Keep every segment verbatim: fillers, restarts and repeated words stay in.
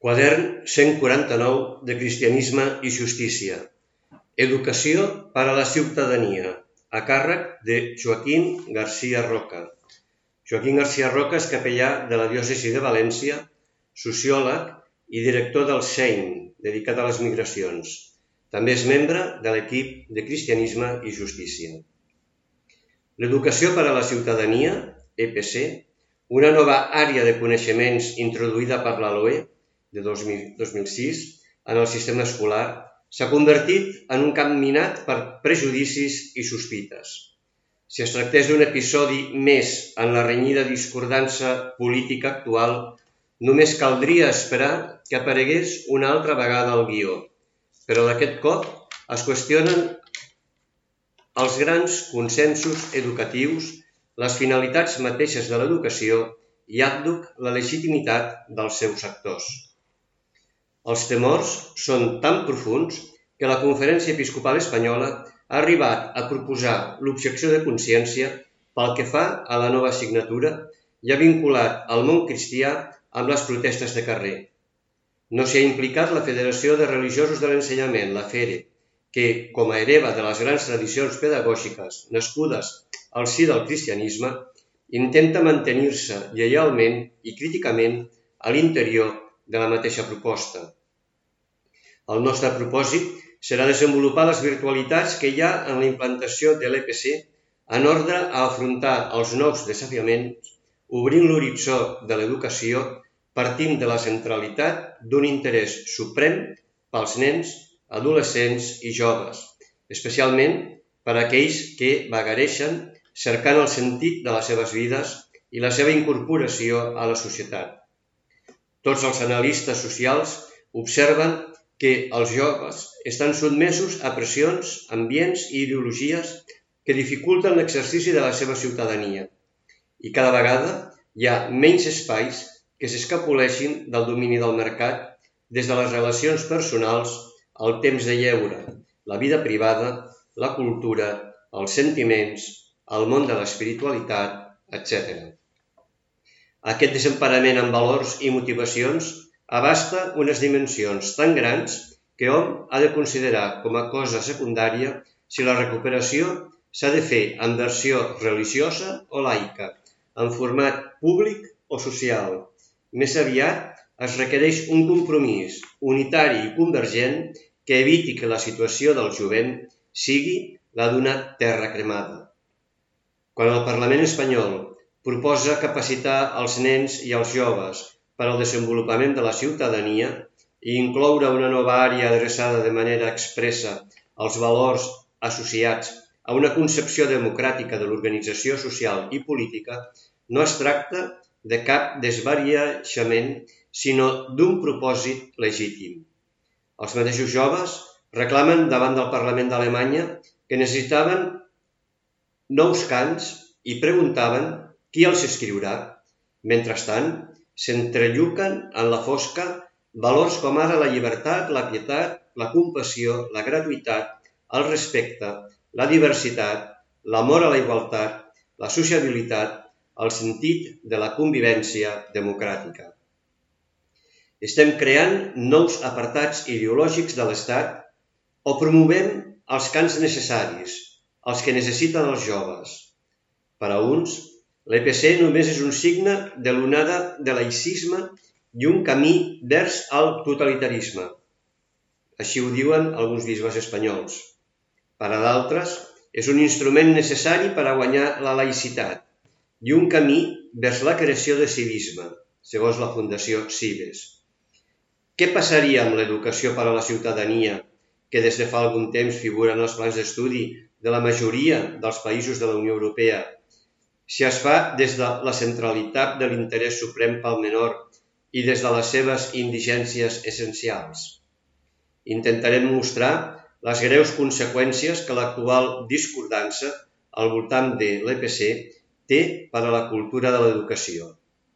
Quadern cent quaranta-nou de Cristianisme i Justícia. Educació per a la ciutadania, a càrrec de Joaquín García Roca. Joaquín García Roca és capellà de la diòcesi de València, sociòleg i director del C E I M, dedicat a les migracions. També és membre de l'equip de Cristianisme i Justícia. L'educació per a la ciutadania, E P C, una nova àrea de coneixements introduïda per la L O E de dos mil sis en el sistema escolar, s'ha convertit en un camp minat per prejudicis i sospites. Si es tractés d'un episodi més en la renyida discordança política actual, només caldria esperar que aparegués una altra vegada al guió. Però d'aquest cop es qüestionen els grans consensos educatius, les finalitats mateixes de l'educació i àdhuc la legitimitat dels seus actors. Els temors són tan profunds que la Conferència Episcopal Espanyola ha arribat a proposar l'objecció de consciència pel que fa a la nova assignatura i ha vinculat el món cristià amb les protestes de carrer. No s'hi ha implicat la Federació de Religiosos de l'Ensenyament, la FERE, que, com a hereva de les grans tradicions pedagògiques nascudes al si del cristianisme, intenta mantenir-se lleialment i críticament a l'interior de la mateixa proposta. El nostre propòsit serà desenvolupar les virtualitats que hi ha en la implantació de l'E P C en ordre a afrontar els nous desafiaments, obrint l'horitzó de l'educació partint de la centralitat d'un interès suprem pels nens, adolescents i joves, especialment per a aquells que vagareixen cercant el sentit de les seves vides i la seva incorporació a la societat. Tots els analistes socials observen que els joves estan sotmesos a pressions, ambients i ideologies que dificulten l'exercici de la seva ciutadania i cada vegada hi ha menys espais que s'escapoleixin del domini del mercat des de les relacions personals, el temps de lleure, la vida privada, la cultura, els sentiments, el món de l'espiritualitat, etcètera. Aquest desemparament en valors i motivacions abasta unes dimensions tan grans que hom ha de considerar com a cosa secundària si la recuperació s'ha de fer en versió religiosa o laica, en format públic o social. Més aviat es requereix un compromís unitari i convergent que eviti que la situació del jovent sigui la d'una terra cremada. Quan el Parlament espanyol proposa capacitar els nens i els joves per al desenvolupament de la ciutadania i incloure una nova àrea adreçada de manera expressa als valors associats a una concepció democràtica de l'organització social i política, no es tracta de cap desvarieixement, sinó d'un propòsit legítim. Els mateixos joves reclamen davant del Parlament d'Alemanya que necessitaven nous cants i preguntaven qui els escriurà. Mentrestant, s'entrelluquen en la fosca valors com ara la llibertat, la pietat, la compassió, la gratuïtat, el respecte, la diversitat, l'amor a la igualtat, la sociabilitat, el sentit de la convivència democràtica. Estem creant nous apartats ideològics de l'Estat o promovem els cants necessaris, els que necessiten els joves. Per a uns, l'E P C només és un signe de l'onada de laïcisme i un camí vers al totalitarisme. Així ho diuen alguns bisbes espanyols. Per a d'altres, és un instrument necessari per a guanyar la laïcitat i un camí vers la creació de civisme, segons la Fundació Cives. Què passaria amb l'educació per a la ciutadania, que des de fa algun temps figura en els plans d'estudi de la majoria dels països de la Unió Europea, si es fa des de la centralitat de l'interès suprem pel menor i des de les seves indigències essencials? Intentarem mostrar les greus conseqüències que l'actual discordança al voltant de l'E P C té per a la cultura de l'educació.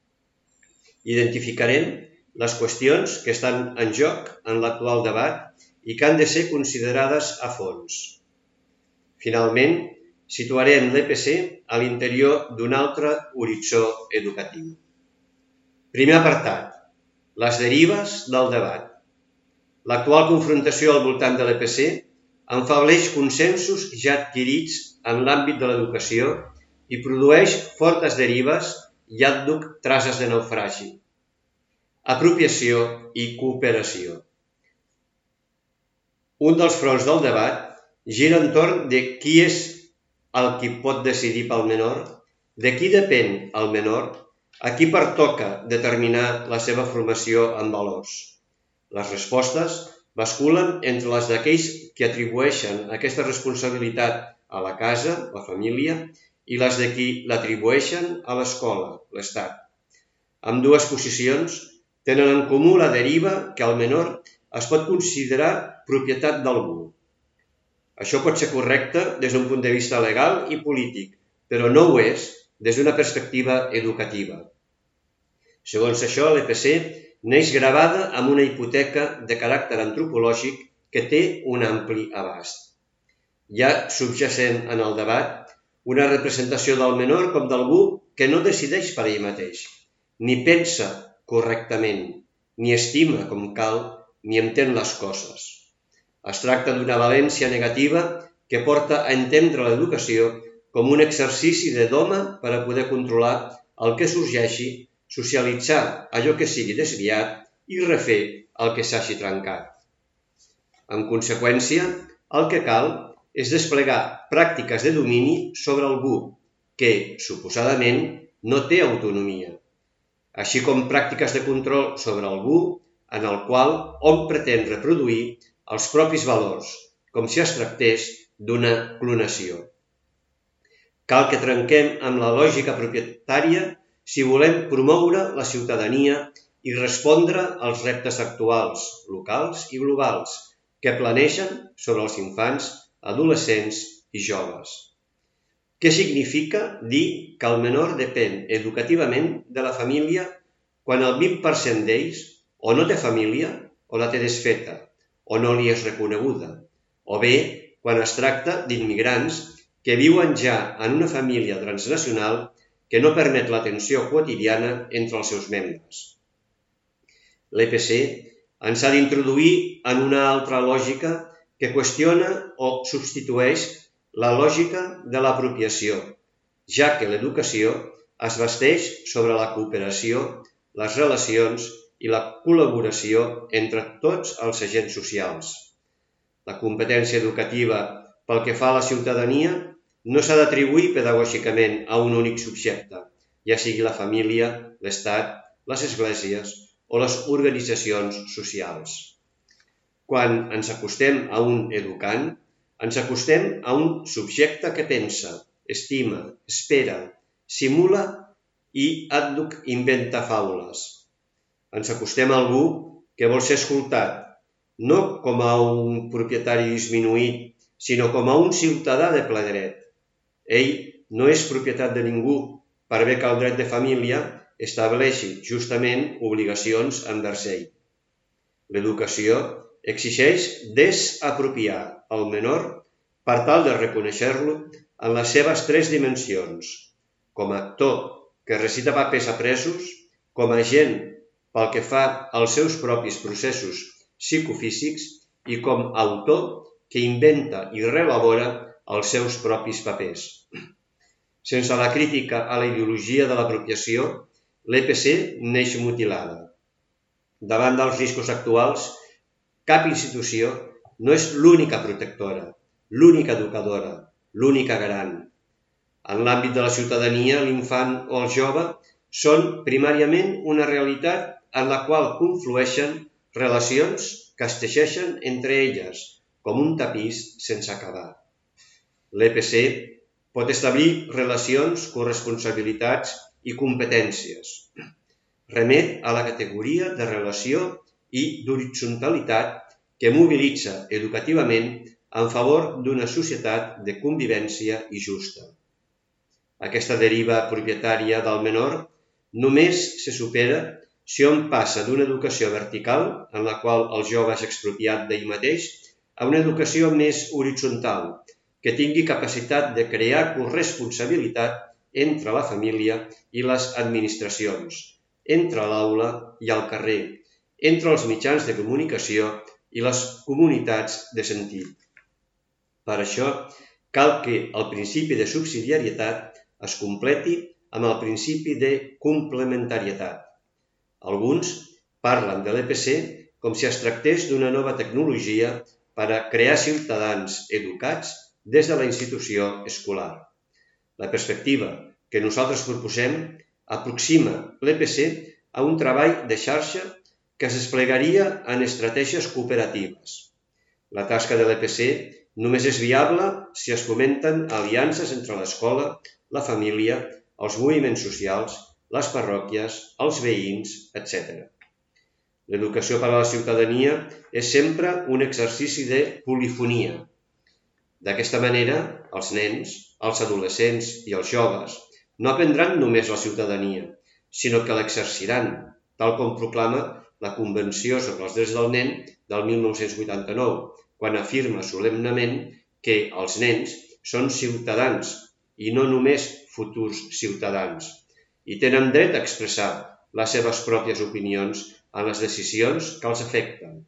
Identificarem les qüestions que estan en joc en l'actual debat i que han de ser considerades a fons. Finalment, situarem l'E P C a l'interior d'un altre horitzó educatiu. Primer apartat. les derives del debat. L'actual confrontació al voltant de l'E P C enfableix consensos ja adquirits en l'àmbit de l'educació i produeix fortes derives i àdhuc traces de naufragi. Apropiació i cooperació. Un dels fronts del debat gira entorn de qui és el qui pot decidir pel menor, de qui depèn el menor, a qui pertoca determinar la seva formació en valors. Les respostes basculen entre les d'aquells que atribueixen aquesta responsabilitat a la casa, la família, i les de qui l'atribueixen a l'escola, l'Estat. Ambdues posicions tenen en comú la deriva que el menor es pot considerar propietat d'algú. Això pot ser correcte des d'un punt de vista legal i polític, però no ho és des d'una perspectiva educativa. Segons això, l'E P C neix gravada amb una hipoteca de caràcter antropològic que té un ampli abast. Hi ha subjacent en el debat una representació del menor com d'algú que no decideix per ell mateix, ni pensa correctament, ni estima com cal, ni entén les coses. Es tracta d'una valència negativa que porta a entendre l'educació com un exercici de doma per a poder controlar el que sorgeixi, socialitzar allò que sigui desviat i refer el que s'hagi trencat. En conseqüència, el que cal és desplegar pràctiques de domini sobre algú que, suposadament, no té autonomia, així com pràctiques de control sobre algú en el qual hom pretén reproduir els propis valors, com si es tractés d'una clonació. Cal que trenquem amb la lògica propietària si volem promoure la ciutadania i respondre als reptes actuals, locals i globals, que planegen sobre els infants, adolescents i joves. Què significa dir que el menor depèn educativament de la família quan el vint per cent d'ells o no té família o la té desfeta, o no li és reconeguda, o bé quan es tracta d'immigrants que viuen ja en una família transnacional que no permet l'atenció quotidiana entre els seus membres. L'E P C ens ha d'introduir en una altra lògica que qüestiona o substitueix la lògica de l'apropiació, ja que l'educació es basteix sobre la cooperació, les relacions i la col·laboració entre tots els agents socials. La competència educativa pel que fa a la ciutadania no s'ha d'atribuir pedagògicament a un únic subjecte, ja sigui la família, l'Estat, les esglésies o les organitzacions socials. Quan ens acostem a un educand, ens acostem a un subjecte que pensa, estima, espera, simula i àdhuc inventa faules. Ens acostem a algú que vol ser escoltat, no com a un propietari disminuït, sinó com a un ciutadà de ple dret. Ell no és propietat de ningú, per bé que el dret de família estableixi justament obligacions envers ell. L'educació exigeix desapropiar el menor per tal de reconèixer-lo en les seves tres dimensions, com a actor que recita papers apresos, com a agent pel que fa als seus propis processos psicofísics i com a autor que inventa i reelabora els seus propis papers. Sense la crítica a la ideologia de l'apropiació, l'E P C neix mutilada. Davant dels riscos actuals, cap institució no és l'única protectora, l'única educadora, l'única garant. En l'àmbit de la ciutadania, l'infant o el jove són primàriament una realitat en la qual conflueixen relacions que es teixeixen entre elles, com un tapís sense acabar. L'E P C pot establir relacions, corresponsabilitats i competències. Remet a la categoria de relació i d'horitzontalitat que mobilitza educativament en favor d'una societat de convivència i justa. Aquesta deriva propietària del menor només se supera si hom passa d'una educació vertical, en la qual el jove és expropiat d'ell mateix, a una educació més horitzontal, que tingui capacitat de crear corresponsabilitat entre la família i les administracions, entre l'aula i el carrer, entre els mitjans de comunicació i les comunitats de sentit. Per això, cal que el principi de subsidiarietat es completi amb el principi de complementarietat. Alguns parlen de l'E P C com si es tractés d'una nova tecnologia per a crear ciutadans educats des de la institució escolar. La perspectiva que nosaltres proposem aproxima l'E P C a un treball de xarxa que es desplegaria en estratègies cooperatives. La tasca de l'E P C només és viable si es fomenten aliances entre l'escola, la família, els moviments socials, les parròquies, els veïns, etcètera. L'educació per a la ciutadania és sempre un exercici de polifonia. D'aquesta manera, els nens, els adolescents i els joves no aprendran només la ciutadania, sinó que l'exerciran, tal com proclama la Convenció sobre els Drets del Nen del mil nou-cents vuitanta-nou, quan afirma solemnement que els nens són ciutadans i no només futurs ciutadans, i tenen dret a expressar les seves pròpies opinions en les decisions que els afecten.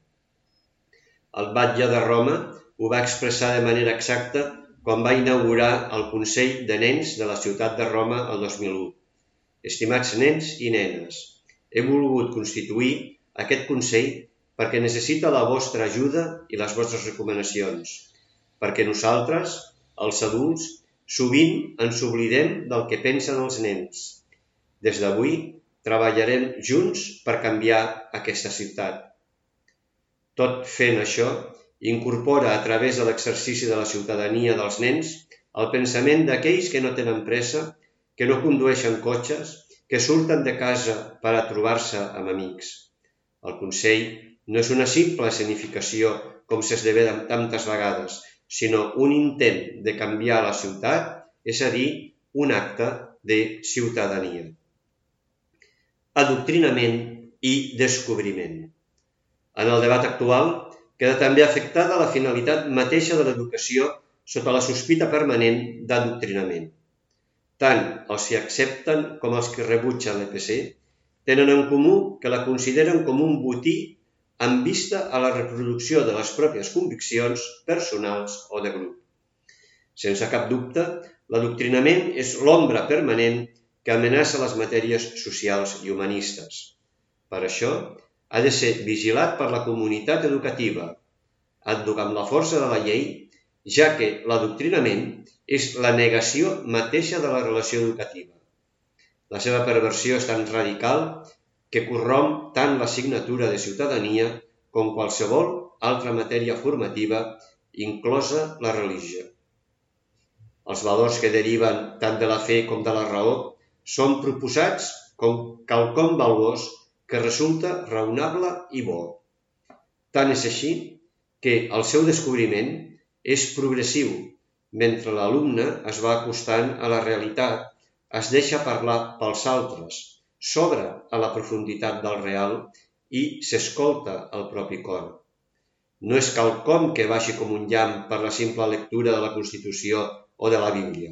El batlle de Roma ho va expressar de manera exacta quan va inaugurar el Consell de Nens de la ciutat de Roma el dos mil u. Estimats nens i nenes, he volgut constituir aquest Consell perquè necessita la vostra ajuda i les vostres recomanacions, perquè nosaltres, els adults, sovint ens oblidem del que pensen els nens. Des d'avui treballarem junts per canviar aquesta ciutat. Tot fent això, incorpora a través de l'exercici de la ciutadania dels nens el pensament d'aquells que no tenen pressa, que no condueixen cotxes, que surten de casa per a trobar-se amb amics. El Consell no és una simple escenificació, com s'esdevé tantes vegades, sinó un intent de canviar la ciutat, és a dir, un acte de ciutadania. Adoctrinament i descobriment. En el debat actual queda també afectada la finalitat mateixa de l'educació sota la sospita permanent d'adoctrinament. Tant els que accepten com els que rebutgen l'E P C tenen en comú que la consideren com un botí en vista a la reproducció de les pròpies conviccions personals o de grup. Sense cap dubte, l'adoctrinament és l'ombra permanent que amenaça les matèries socials i humanistes. Per això, ha de ser vigilat per la comunitat educativa, amb la força de la llei, ja que l'adoctrinament és la negació mateixa de la relació educativa. La seva perversió és tan radical que corromp tant la signatura de ciutadania com qualsevol altra matèria formativa, inclosa la religió. Els valors que deriven tant de la fe com de la raó són proposats com quelcom valuós que resulta raonable i bo. Tant és així que el seu descobriment és progressiu. Mentre l'alumne es va acostant a la realitat, es deixa parlar pels altres, s'obre a la profunditat del real i s'escolta el propi cor. No és quelcom que baixi com un llamp per la simple lectura de la Constitució o de la Bíblia.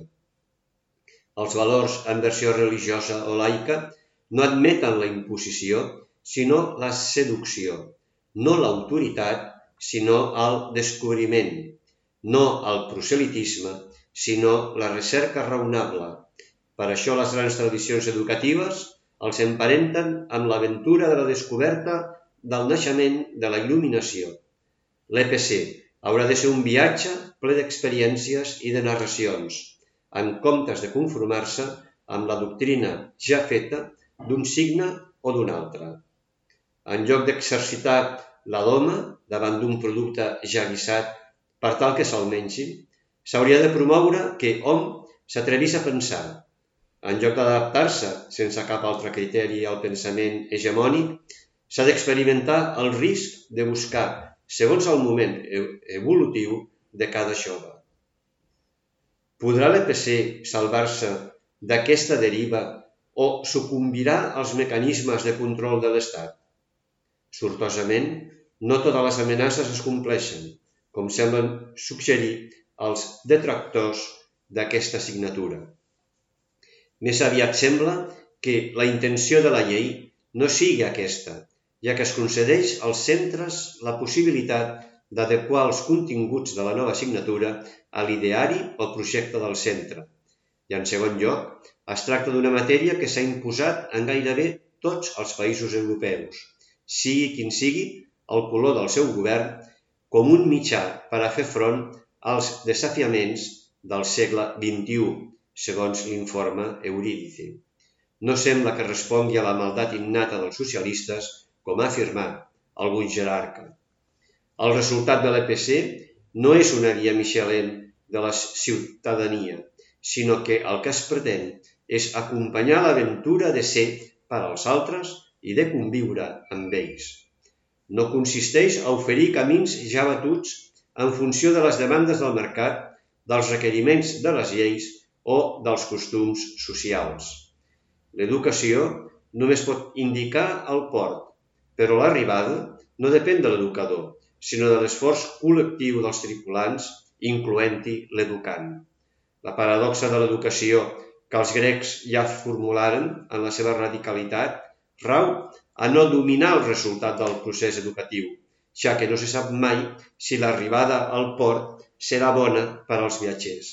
Els valors en versió religiosa o laica no admeten la imposició, sinó la seducció, no l'autoritat, sinó el descobriment, no el proselitisme, sinó la recerca raonable. Per això les grans tradicions educatives els emparenten amb l'aventura de la descoberta del naixement de la il·luminació. L'E P C haurà de ser un viatge ple d'experiències i de narracions, en comptes de conformar-se amb la doctrina ja feta d'un signe o d'un altre. En lloc d'exercitar la doma davant d'un producte ja guisat per tal que se'l mengi, s'hauria de promoure que hom s'atrevís a pensar. En lloc d'adaptar-se sense cap altre criteri al pensament hegemònic, s'ha d'experimentar el risc de buscar segons el moment evolutiu de cada jove. Podrà l'E P C salvar-se d'aquesta deriva o sucumbirà als mecanismes de control de l'Estat? Sortosament, no totes les amenaces es compleixen, com semblen suggerir els detractors d'aquesta assignatura. Més aviat sembla que la intenció de la llei no sigui aquesta, ja que es concedeix als centres la possibilitat d'adequar els continguts de la nova assignatura a l'ideari o projecte del centre. I en segon lloc, es tracta d'una matèria que s'ha imposat en gairebé tots els països europeus, sigui quin sigui el color del seu govern, com un mitjà per a fer front als desafiaments del segle vint-i-u, segons l'informe Eurídice. No sembla que respongui a la maldat innata dels socialistes, com ha afirmat algun jerarca. El resultat de l'E P C no és una guia Michelin de la ciutadania, sinó que el que es pretén és acompanyar l'aventura de ser per als altres i de conviure amb ells. No consisteix a oferir camins ja batuts en funció de les demandes del mercat, dels requeriments de les lleis o dels costums socials. L'educació només pot indicar el port, però l'arribada no depèn de l'educador, sinó de l'esforç col·lectiu dels tripulants, incloent-hi l'educant. La paradoxa de l'educació que els grecs ja formularen en la seva radicalitat rau a no dominar el resultat del procés educatiu, ja que no se sap mai si l'arribada al port serà bona per als viatgers.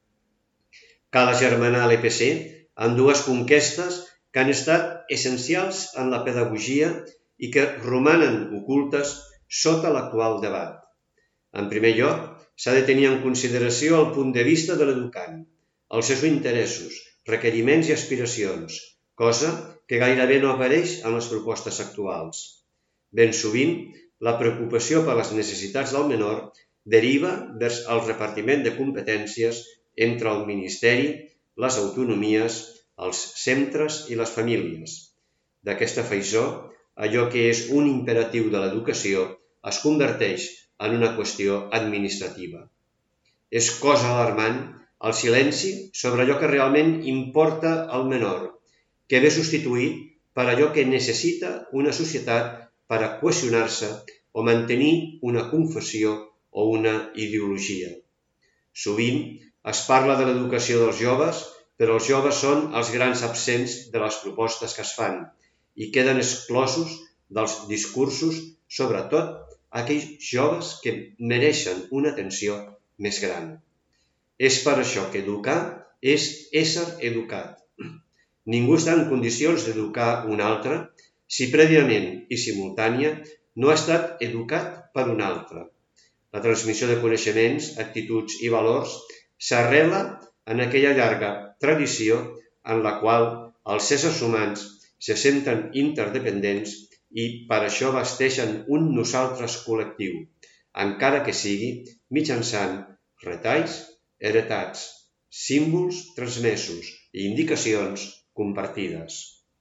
Cal agermanar l'E P C amb dues conquestes que han estat essencials en la pedagogia i que romanen ocultes sota l'actual debat. En primer lloc, s'ha de tenir en consideració el punt de vista de l'educant, els seus interessos, requeriments i aspiracions, cosa que gairebé no apareix en les propostes actuals. Ben sovint, la preocupació per les necessitats del menor deriva vers el repartiment de competències entre el Ministeri, les autonomies, els centres i les famílies. D'aquesta faisó, allò que és un imperatiu de l'educació es converteix en una qüestió administrativa. És cosa alarmant el silenci sobre allò que realment importa al menor, que ve substituït per allò que necessita una societat per a cohesionar-se o mantenir una confessió o una ideologia. Sovint es parla de l'educació dels joves, però els joves són els grans absents de les propostes que es fan i queden exclosos dels discursos, sobretot aquells joves que mereixen una atenció més gran. És per això que educar és ésser educat. Ningú està en condicions d'educar un altre si prèviament i simultània no ha estat educat per un altre. La transmissió de coneixements, actituds i valors s'arrela en aquella llarga tradició en la qual els éssers humans se senten interdependents i per això vesteixen un nosaltres col·lectiu, encara que sigui mitjançant retalls heretats, símbols transmesos i indicacions compartides.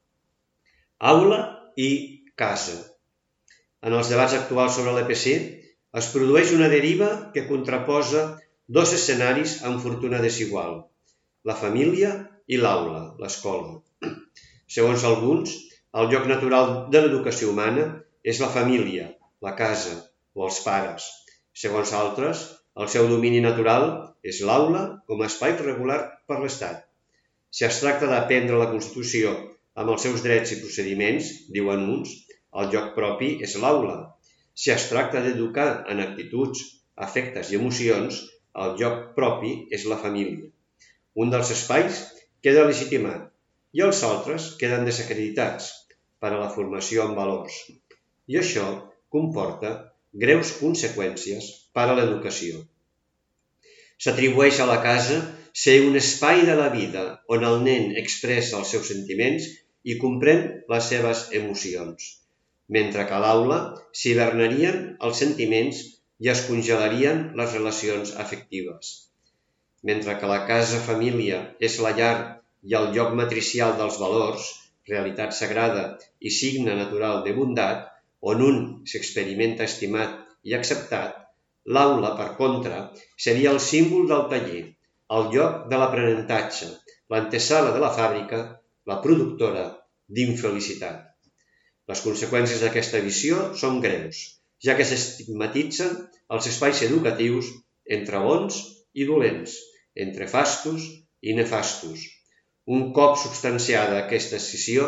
Aula i casa. En els debats actuals sobre l'E P C es produeix una deriva que contraposa dos escenaris amb fortuna desigual, la família i l'aula, l'escola. Segons alguns, el lloc natural de l'educació humana és la família, la casa o els pares. Segons altres, el seu domini natural és l'aula com a espai regular per l'Estat. Si es tracta d'aprendre la Constitució amb els seus drets i procediments, diuen uns, el lloc propi és l'aula. Si es tracta d'educar en actituds, afectes i emocions, el lloc propi és la família. Un dels espais queda legitimat i els altres queden desacreditats per a la formació en valors. I això comporta greus conseqüències per a l'educació. S'atribueix a la casa ser un espai de la vida on el nen expressa els seus sentiments i comprèn les seves emocions, mentre que a l'aula s'hi hibernarien els sentiments i es congelarien les relacions afectives. Mentre que la casa-família és la llar i el lloc matricial dels valors, realitat sagrada i signe natural de bondat, on un s'experimenta estimat i acceptat, l'aula, per contra, seria el símbol del taller, el lloc de l'aprenentatge, l'antesala de la fàbrica, la productora d'infelicitat. Les conseqüències d'aquesta visió són greus, ja que s'estigmatitzen els espais educatius entre bons i dolents, entre fastos i nefastos. Un cop substanciada aquesta escissió,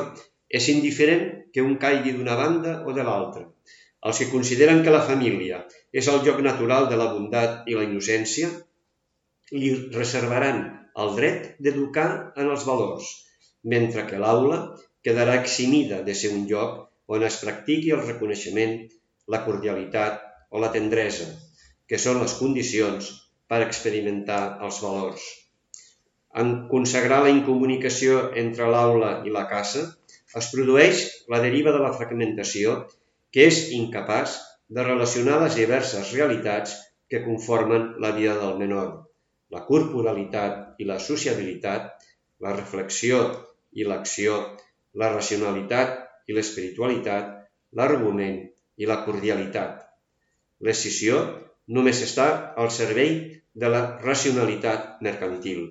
És indiferent que un caigui d'una banda o de l'altra. Els que consideren que la família és el lloc natural de la bondat i la innocència li reservaran el dret d'educar en els valors, mentre que l'aula quedarà eximida de ser un lloc on es practiqui el reconeixement, la cordialitat o la tendresa, que són les condicions per experimentar els valors. En consagrar la incomunicació entre l'aula i la casa, es produeix la deriva de la fragmentació, que és incapaç de relacionar les diverses realitats que conformen la vida del menor, la corporalitat i la sociabilitat, la reflexió i l'acció, la racionalitat i l'espiritualitat, l'argument i la cordialitat. L'escissió només està al servei de la racionalitat mercantil.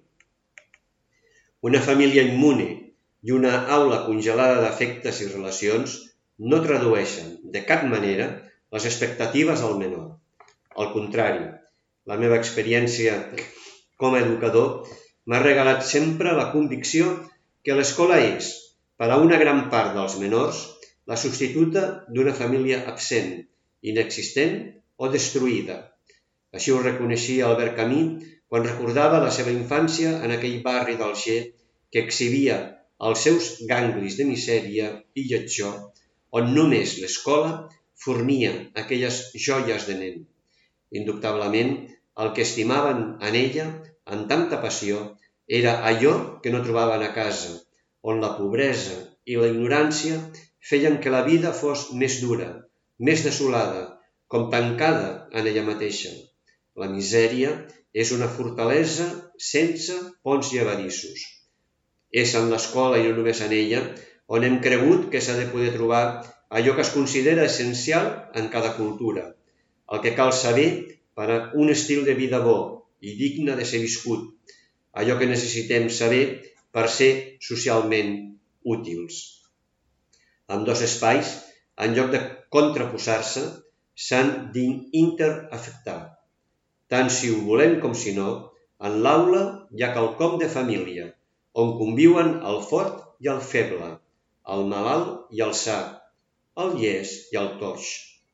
Una família immune i una aula congelada d'afectes i relacions no tradueixen de cap manera les expectatives del menor. Al contrari, la meva experiència com a educador m'ha regalat sempre la convicció que l'escola és, per a una gran part dels menors, la substituta d'una família absent, inexistent o destruïda. Així ho reconeixia Albert Camus quan recordava la seva infància en aquell barri d'Alger que exhibia els seus ganglis de misèria i lletjor, on només l'escola fornia aquelles joies de nen. Indubtablement, el que estimaven en ella, amb tanta passió, era allò que no trobaven a casa, on la pobresa i la ignorància feien que la vida fos més dura, més desolada, com tancada en ella mateixa. La misèria és una fortalesa sense ponts llevadissos. És en l'escola i no només en ella on hem cregut que s'ha de poder trobar allò que es considera essencial en cada cultura, el que cal saber per a un estil de vida bo i digne de ser viscut, allò que necessitem saber per ser socialment útils. Ambdós espais, en lloc de contraposar-se, s'han d'interafectar. Tant si ho volem com si no, en l'aula hi ha quelcom de família, on conviuen el fort i el feble, el malalt i el sa, el llest i el toix.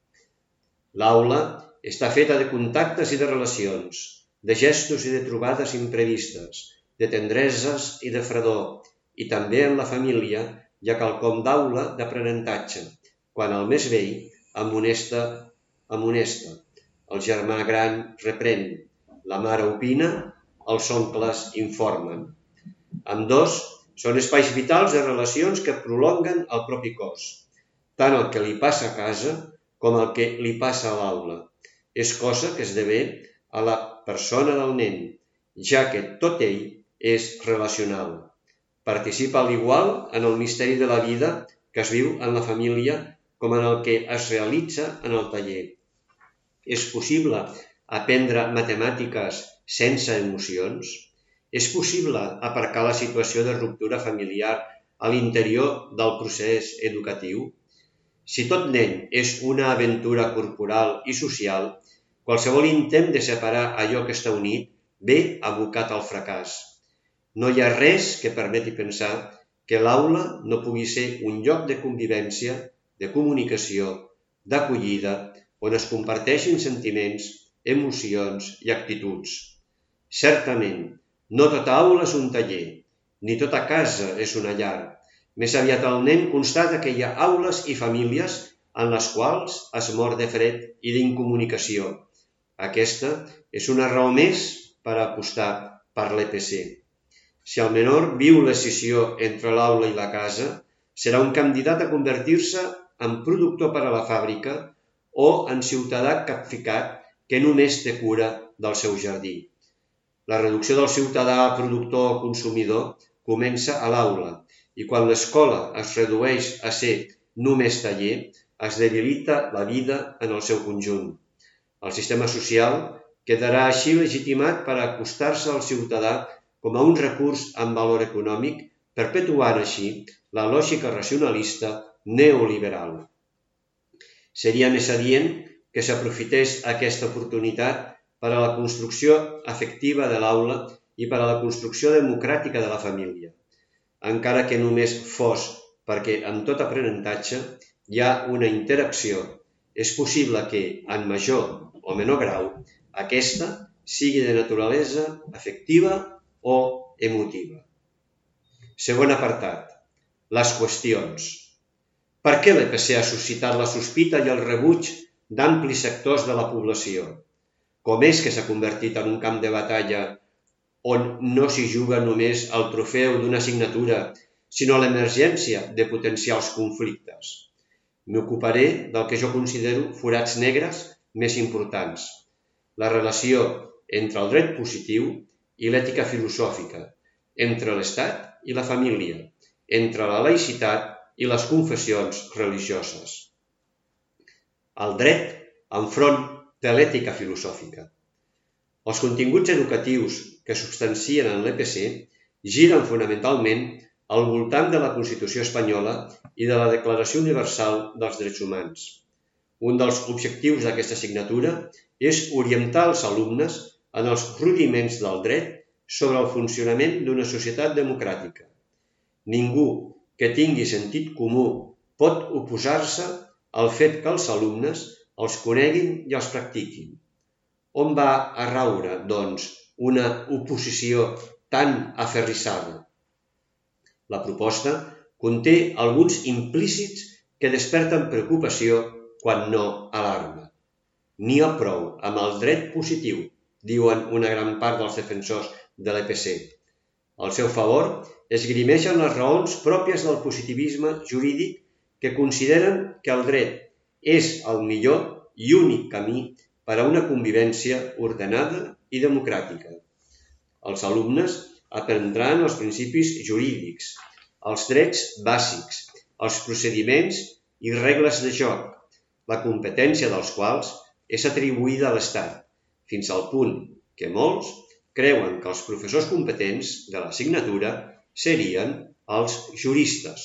L'aula està feta de contactes i de relacions, de gestos i de trobades imprevistes, de tendreses i de fredor, i també en la família hi ha quelcom d'aula d'aprenentatge, quan el més vell amonesta, amonesta, el germà gran reprèn, la mare opina, els oncles informen. Ambdós són espais vitals de relacions que prolonguen el propi cos, tant el que li passa a casa com el que li passa a l'aula. És cosa que esdevé a la persona del nen, ja que tot ell és relacional. Participa a l'igual en el misteri de la vida que es viu en la família com en el que es realitza en el taller. És possible aprendre matemàtiques sense emocions? És possible aparcar la situació de ruptura familiar a l'interior del procés educatiu? Si tot nen és una aventura corporal i social, qualsevol intent de separar allò que està unit ve abocat al fracàs. No hi ha res que permeti pensar que l'aula no pugui ser un lloc de convivència, de comunicació, d'acollida, on es comparteixin sentiments, emocions i actituds. Certament, no tota aula és un taller, ni tota casa és una llar. Més aviat el nen constata que hi ha aules i famílies en les quals es mor de fred i d'incomunicació. Aquesta és una raó més per apostar per l'E P C. Si el menor viu l'escissió entre l'aula i la casa, serà un candidat a convertir-se en productor per a la fàbrica o en ciutadà capficat que només té cura del seu jardí. La reducció del ciutadà a productor o consumidor comença a l'aula i quan l'escola es redueix a ser només taller, es debilita la vida en el seu conjunt. El sistema social quedarà així legitimat per acostar-se al ciutadà com a un recurs amb valor econòmic, perpetuant així la lògica racionalista neoliberal. Seria més adient que s'aprofités aquesta oportunitat per a la construcció afectiva de l'aula i per a la construcció democràtica de la família, encara que només fos perquè en tot aprenentatge hi ha una interacció. És possible que, en major o menor grau, aquesta sigui de naturalesa afectiva o emotiva. Segon apartat. Les qüestions. Per què l'E P C ha suscitat la sospita i el rebuig d'amplis sectors de la població? Com és que s'ha convertit en un camp de batalla on no s'hi juga només el trofeu d'una assignatura, sinó l'emergència de potencials conflictes? M'ocuparé del que jo considero forats negres més importants. La relació entre el dret positiu i l'ètica filosòfica, entre l'Estat i la família, entre la laïcitat i les confessions religioses. El dret enfront de l'ètica filosòfica. Els continguts educatius que substancien en l'E P C giren fonamentalment al voltant de la Constitució espanyola i de la Declaració Universal dels Drets Humans. Un dels objectius d'aquesta assignatura és orientar els alumnes en els rudiments del dret sobre el funcionament d'una societat democràtica. Ningú que tingui sentit comú pot oposar-se al fet que els alumnes els coneguin i els practiquin. On va a raure, doncs, una oposició tan aferrissada? La proposta conté alguns implícits que desperten preocupació quan no alarma. N'hi ha prou amb el dret positiu, diuen una gran part dels defensors de l'E P C. Al seu favor, esgrimeixen les raons pròpies del positivisme jurídic que consideren que el dret és el millor i únic camí per a una convivència ordenada i democràtica. Els alumnes aprendran els principis jurídics, els drets bàsics, els procediments i regles de joc, la competència dels quals és atribuïda a l'Estat, fins al punt que molts creuen que els professors competents de l'assignatura serien els juristes.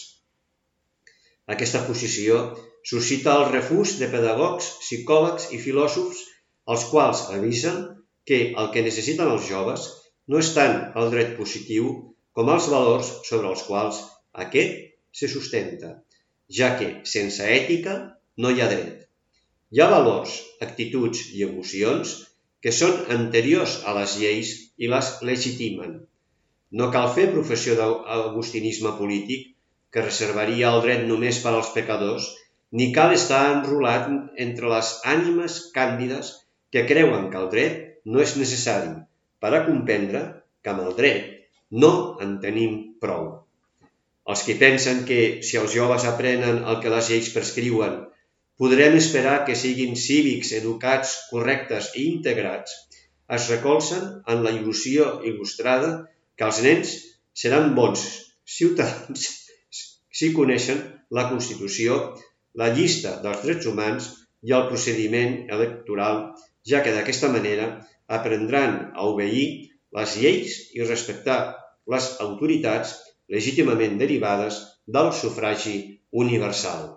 Aquesta posició suscita el refús de pedagogs, psicòlegs i filòsofs, els quals avisen que el que necessiten els joves no és tant el dret positiu com els valors sobre els quals aquest se sustenta, ja que sense ètica no hi ha dret. Hi ha valors, actituds i emocions que són anteriors a les lleis i les legitimen. No cal fer professió d'agustinisme polític, que reservaria el dret només per als pecadors, ni cal estar enrolat entre les ànimes càndides que creuen que el dret no és necessari per a comprendre que amb el dret no en tenim prou. Els que pensen que si els joves aprenen el que les lleis prescriuen, podrem esperar que siguin cívics, educats, correctes i integrats, es recolzen en la il·lusió il·lustrada que els nens seran bons ciutadans si coneixen la Constitució, la llista dels drets humans i el procediment electoral, ja que d'aquesta manera aprendran a obeir les lleis i respectar les autoritats legítimament derivades del sufragi universal.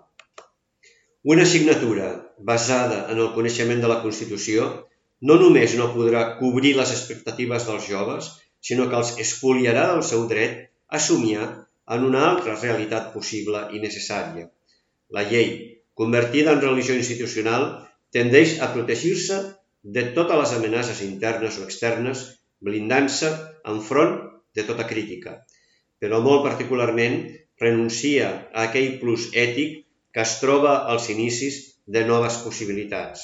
Una assignatura basada en el coneixement de la Constitució no només no podrà cobrir les expectatives dels joves, sinó que els espoliarà del seu dret a somiar en una altra realitat possible i necessària. La llei, convertida en religió institucional, tendeix a protegir-se de totes les amenaces internes o externes, blindant-se enfront de tota crítica, però molt particularment renuncia a aquell plus ètic que es troba als inicis de noves possibilitats.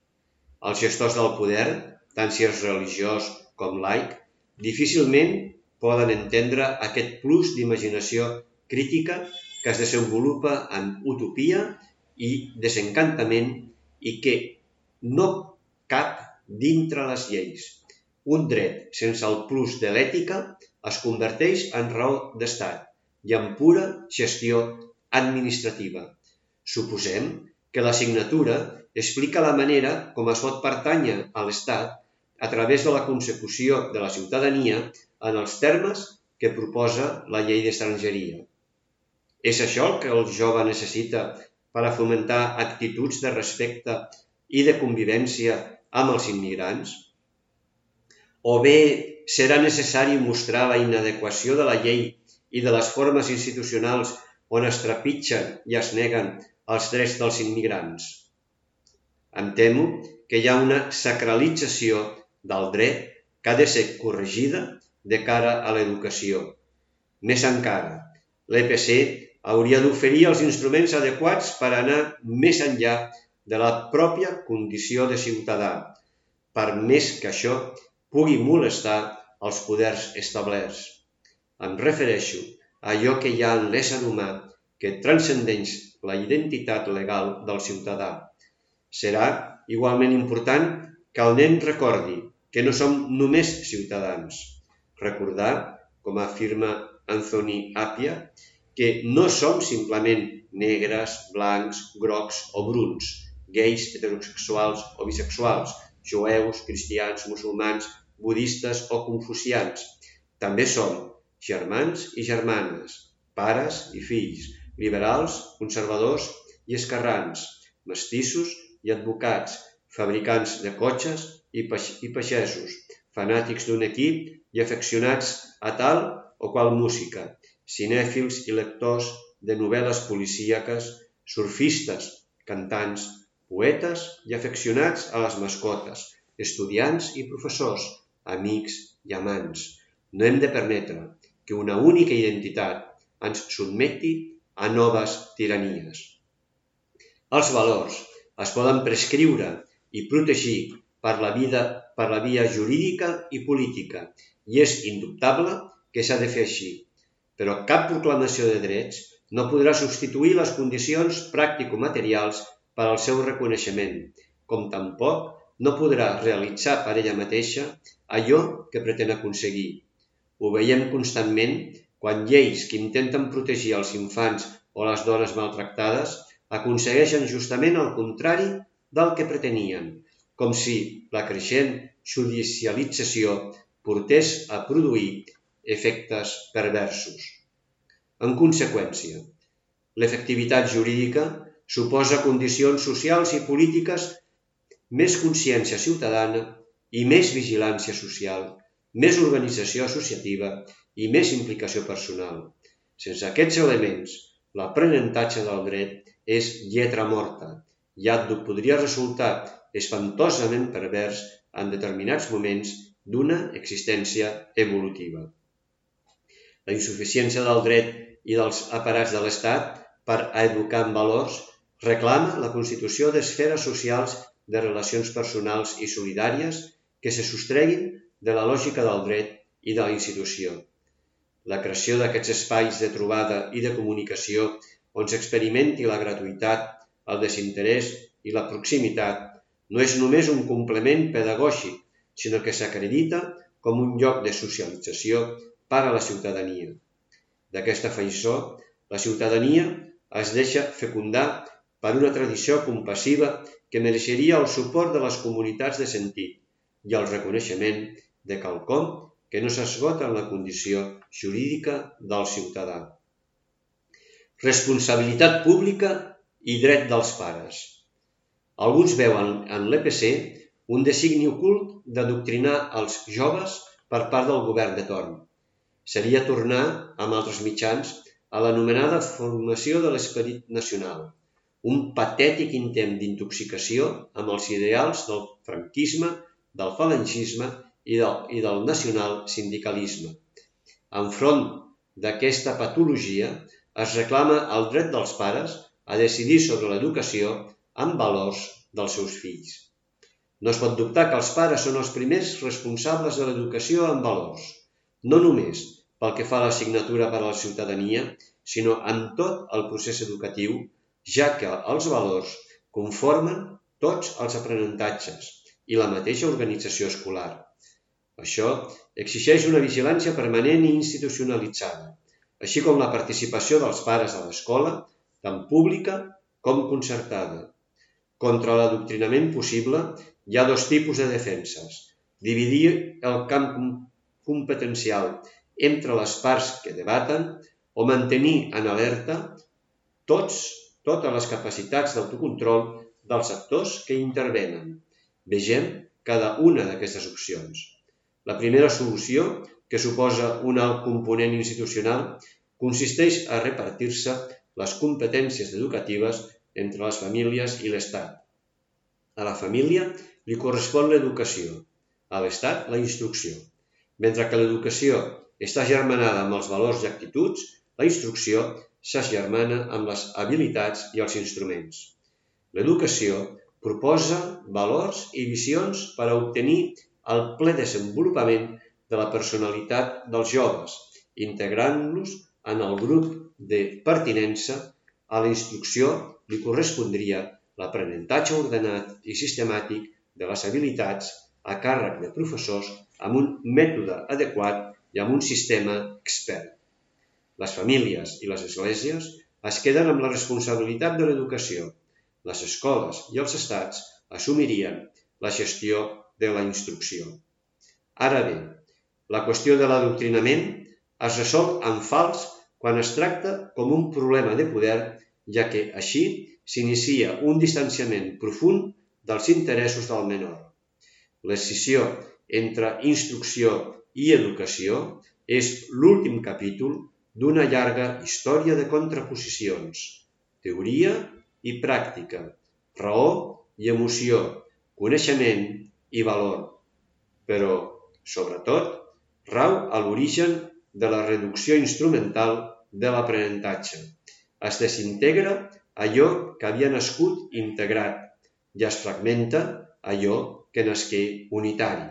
Els gestors del poder, tant si és religiós com laic, difícilment poden entendre aquest plus d'imaginació crítica que es desenvolupa en utopia i desencantament i que no cap dintre les lleis. Un dret sense el plus de l'ètica es converteix en raó d'estat i en pura gestió administrativa. Suposem que l'assignatura explica la manera com es pot pertànyer a l'Estat a través de la consecució de la ciutadania en els termes que proposa la llei d'estrangeria. És això el que el jove necessita per a fomentar actituds de respecte i de convivència amb els immigrants? O bé serà necessari mostrar la inadequació de la llei i de les formes institucionals on es trepitgen i es neguen els drets dels immigrants. Em temo que hi ha una sacralització del dret que ha de ser corregida de cara a l'educació. Més encara, l'E P C hauria d'oferir els instruments adequats per anar més enllà de la pròpia condició de ciutadà, per més que això pugui molestar els poders establerts. Em refereixo a allò que hi ha en l'ésser humà que transcendeix la identitat legal del ciutadà. Serà igualment important que el nen recordi que no som només ciutadans. Recordar, com afirma Anthony Appiah, que no som simplement negres, blancs, grocs o bruns, gais, heterosexuals o bisexuals, jueus, cristians, musulmans, budistes o confucians. També som germans i germanes, pares i fills, liberals, conservadors i esquerrans, mestissos i advocats, fabricants de cotxes i pagesos, fanàtics d'un equip i afeccionats a tal o qual música, cinèfils i lectors de novel·les policíaques, surfistes, cantants, poetes i afeccionats a les mascotes, estudiants i professors, amics i amants. No hem de permetre que una única identitat ens sotmeti a noves tiranies. Els valors es poden prescriure i protegir per la, vida, per la via jurídica i política, i és indubtable que s'ha de fer així. Però cap proclamació de drets no podrà substituir les condicions pràctico-materials per al seu reconeixement, com tampoc no podrà realitzar per ella mateixa allò que pretén aconseguir. Ho veiem constantment quan lleis que intenten protegir els infants o les dones maltractades aconsegueixen justament el contrari del que pretenien, com si la creixent judicialització portés a produir efectes perversos. En conseqüència, l'efectivitat jurídica suposa condicions socials i polítiques, més consciència ciutadana i més vigilància social, més organització associativa i més implicació personal. Sense aquests elements, l'aprenentatge del dret és lletra morta i podria resultar espantosament pervers en determinats moments d'una existència evolutiva. La insuficiència del dret i dels aparats de l'Estat per a educar en valors reclama la constitució d'esferes socials de relacions personals i solidàries que se sostreguin de la lògica del dret i de la institució. La creació d'aquests espais de trobada i de comunicació on s'experimenti la gratuïtat, el desinterès i la proximitat no és només un complement pedagògic, sinó que s'acredita com un lloc de socialització per a la ciutadania. D'aquesta faissó, la ciutadania es deixa fecundar per una tradició compassiva que mereixeria el suport de les comunitats de sentit i el reconeixement de quelcom que no s'esgota en la condició jurídica del ciutadà. Responsabilitat pública i dret dels pares. Alguns veuen en l'E P C un designi ocult d'adoctrinar els joves per part del govern de torn. Seria tornar, amb altres mitjans, a l'anomenada formació de l'esperit nacional, un patètic intent d'intoxicació amb els ideals del franquisme, del falangisme i del, i del nacional sindicalisme. Enfront d'aquesta patologia es reclama el dret dels pares a decidir sobre l'educació amb valors dels seus fills. No es pot dubtar que els pares són els primers responsables de l'educació en valors, no només pel que fa a l'assignatura per a la ciutadania, sinó en tot el procés educatiu, ja que els valors conformen tots els aprenentatges i la mateixa organització escolar. Això exigeix una vigilància permanent i institucionalitzada, així com la participació dels pares a l'escola, tant pública com concertada. Contra l'adoctrinament possible hi ha dos tipus de defenses: dividir el camp competencial entre les parts que debaten o mantenir en alerta tots, totes les capacitats d'autocontrol dels actors que intervenen. Vegem cada una d'aquestes opcions. La primera solució, que suposa un alt component institucional, consisteix a repartir-se les competències educatives entre les famílies i l'Estat. A la família li correspon l'educació, a l'Estat la instrucció. Mentre que l'educació està germanada amb els valors i actituds, la instrucció s'agermana amb les habilitats i els instruments. L'educació proposa valors i visions per a obtenir el ple desenvolupament de la personalitat dels joves, integrant-los en el grup de pertinença. A la instrucció li correspondria l'aprenentatge ordenat i sistemàtic de les habilitats a càrrec de professors amb un mètode adequat i amb un sistema expert. Les famílies i les esglésies es queden amb la responsabilitat de l'educació. Les escoles i els estats assumirien la gestió de la instrucció. Ara bé, la qüestió de l'adoctrinament es resol en fals quan es tracta com un problema de poder, ja que així s'inicia un distanciament profund dels interessos del menor. L'escissió entre instrucció i educació és l'últim capítol d'una llarga història de contraposicions, teoria i pràctica, raó i emoció, coneixement i valor. Però, sobretot, rau a l'origen de la reducció instrumental de l'aprenentatge. Es desintegra allò que havia nascut integrat i es fragmenta allò que nasqué unitari.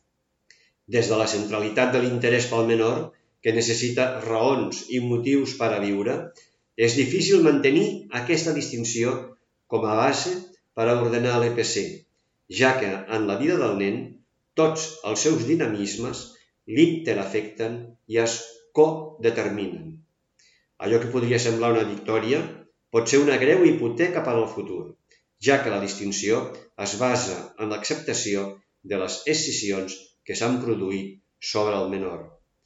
Des de la centralitat de l'interès pel menor, que necessita raons i motius per a viure, és difícil mantenir aquesta distinció com a base per a ordenar l'E P C, ja que en la vida del nen tots els seus dinamismes l'interafecten i es codeterminen. Allò que podria semblar una victòria pot ser una greu hipoteca per al futur, ja que la distinció es basa en l'acceptació de les escissions que s'han produït sobre el menor.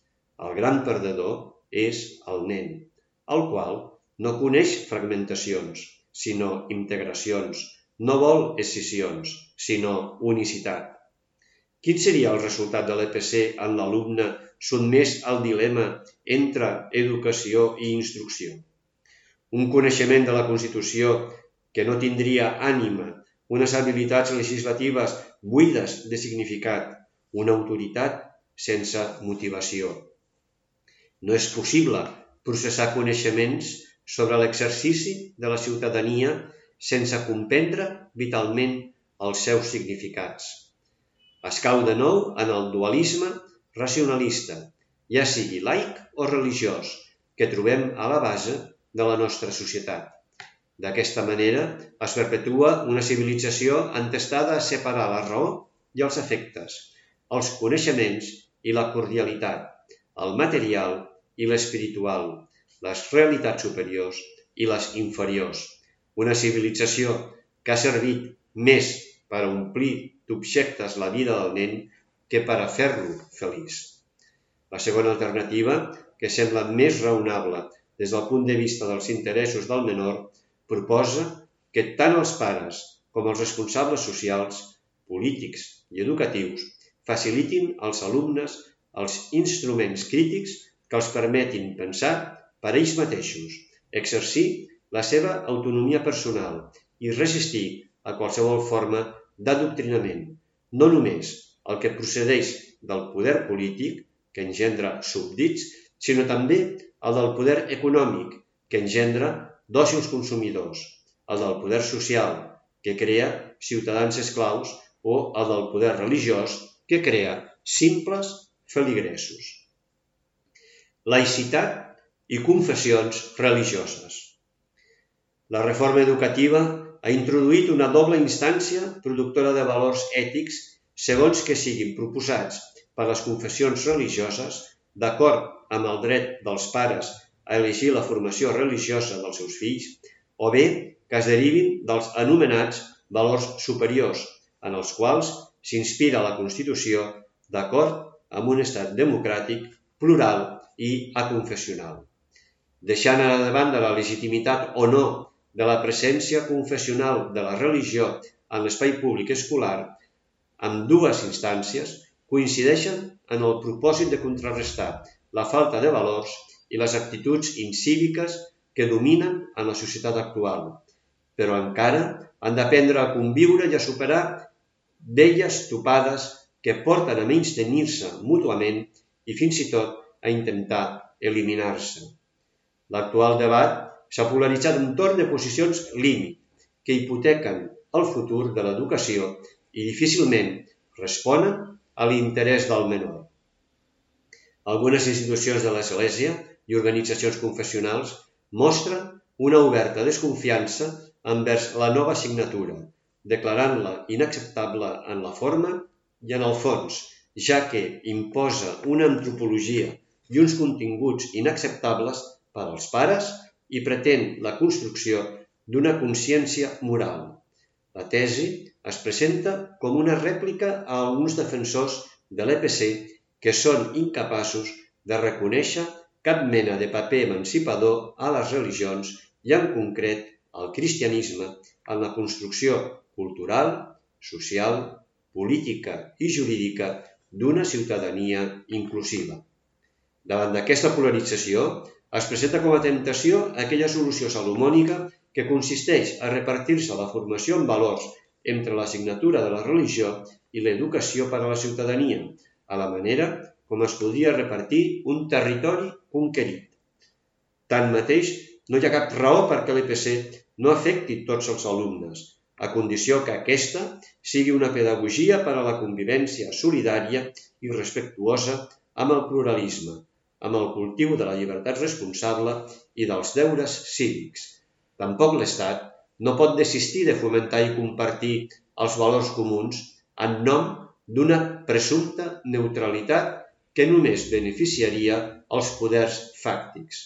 El gran perdedor és el nen, el qual no coneix fragmentacions, sinó integracions, no vol escissions, sinó unicitat. Quin seria el resultat de l'E P C en l'alumne sotmès al dilema entre educació i instrucció? Un coneixement de la Constitució que no tindria ànima, unes habilitats legislatives buides de significat, una autoritat sense motivació. No és possible processar coneixements sobre l'exercici de la ciutadania sense comprendre vitalment els seus significats. Es cau de nou en el dualisme racionalista, ja sigui laic o religiós, que trobem a la base de la nostra societat. D'aquesta manera es perpetua una civilització entestada a separar la raó i els afectes, els coneixements i la cordialitat, el material i l'espiritual, les realitats superiors i les inferiors. Una civilització que ha servit més per omplir d'objectes la vida del nen que per a fer-lo feliç. La segona alternativa, que sembla més raonable des del punt de vista dels interessos del menor, proposa que tant els pares com els responsables socials, polítics i educatius facilitin als alumnes els instruments crítics que els permetin pensar per ells mateixos, exercir la seva autonomia personal i resistir a qualsevol forma d'adoctrinament, no només el que procedeix del poder polític, que engendra súbdits, sinó també el del poder econòmic, que engendra dòcils consumidors, el del poder social, que crea ciutadans esclaus, o el del poder religiós, que crea simples feligresos. Laïcitat i confessions religioses. La reforma educativa ha introduït una doble instància productora de valors ètics segons que siguin proposats per les confessions religioses d'acord amb el dret dels pares a elegir la formació religiosa dels seus fills, o bé que es derivin dels anomenats valors superiors, en els quals s'inspira la Constitució d'acord amb un estat democràtic, plural i aconfessional. Deixant a la banda la legitimitat o no de la presència confessional de la religió en l'espai públic escolar, ambdues instàncies coincideixen en el propòsit de contrarrestar la falta de valors i les actituds incíviques que dominen en la societat actual, però encara han d'aprendre a conviure i a superar velles topades que porten a menystenir-se mútuament i fins i tot a intentar eliminar-se. L'actual debat s'ha polaritzat entorn de posicions límit que hipotequen el futur de l'educació i difícilment responen a l'interès del menor. Algunes institucions de l'Església i organitzacions confessionals mostren una oberta desconfiança envers la nova assignatura, declarant-la inacceptable en la forma i en el fons, ja que imposa una antropologia i uns continguts inacceptables per als pares i pretén la construcció d'una consciència moral. La tesi es presenta com una rèplica a alguns defensors de l'E P C que són incapaços de reconèixer cap mena de paper emancipador a les religions i en concret al cristianisme en la construcció cultural, social, política i jurídica d'una ciutadania inclusiva. Davant d'aquesta polarització, es presenta com a temptació aquella solució salomònica que consisteix a repartir-se la formació en valors entre l'assignatura de la religió i l'educació per a la ciutadania, a la manera com es podria repartir un territori conquerit. Tanmateix, no hi ha cap raó perquè l'E P C no afecti tots els alumnes, a condició que aquesta sigui una pedagogia per a la convivència solidària i respectuosa amb el pluralisme, amb el cultiu de la llibertat responsable i dels deures cívics. Tampoc l'Estat no pot desistir de fomentar i compartir els valors comuns en nom d'una presumpta neutralitat que només beneficiaria els poders fàctics.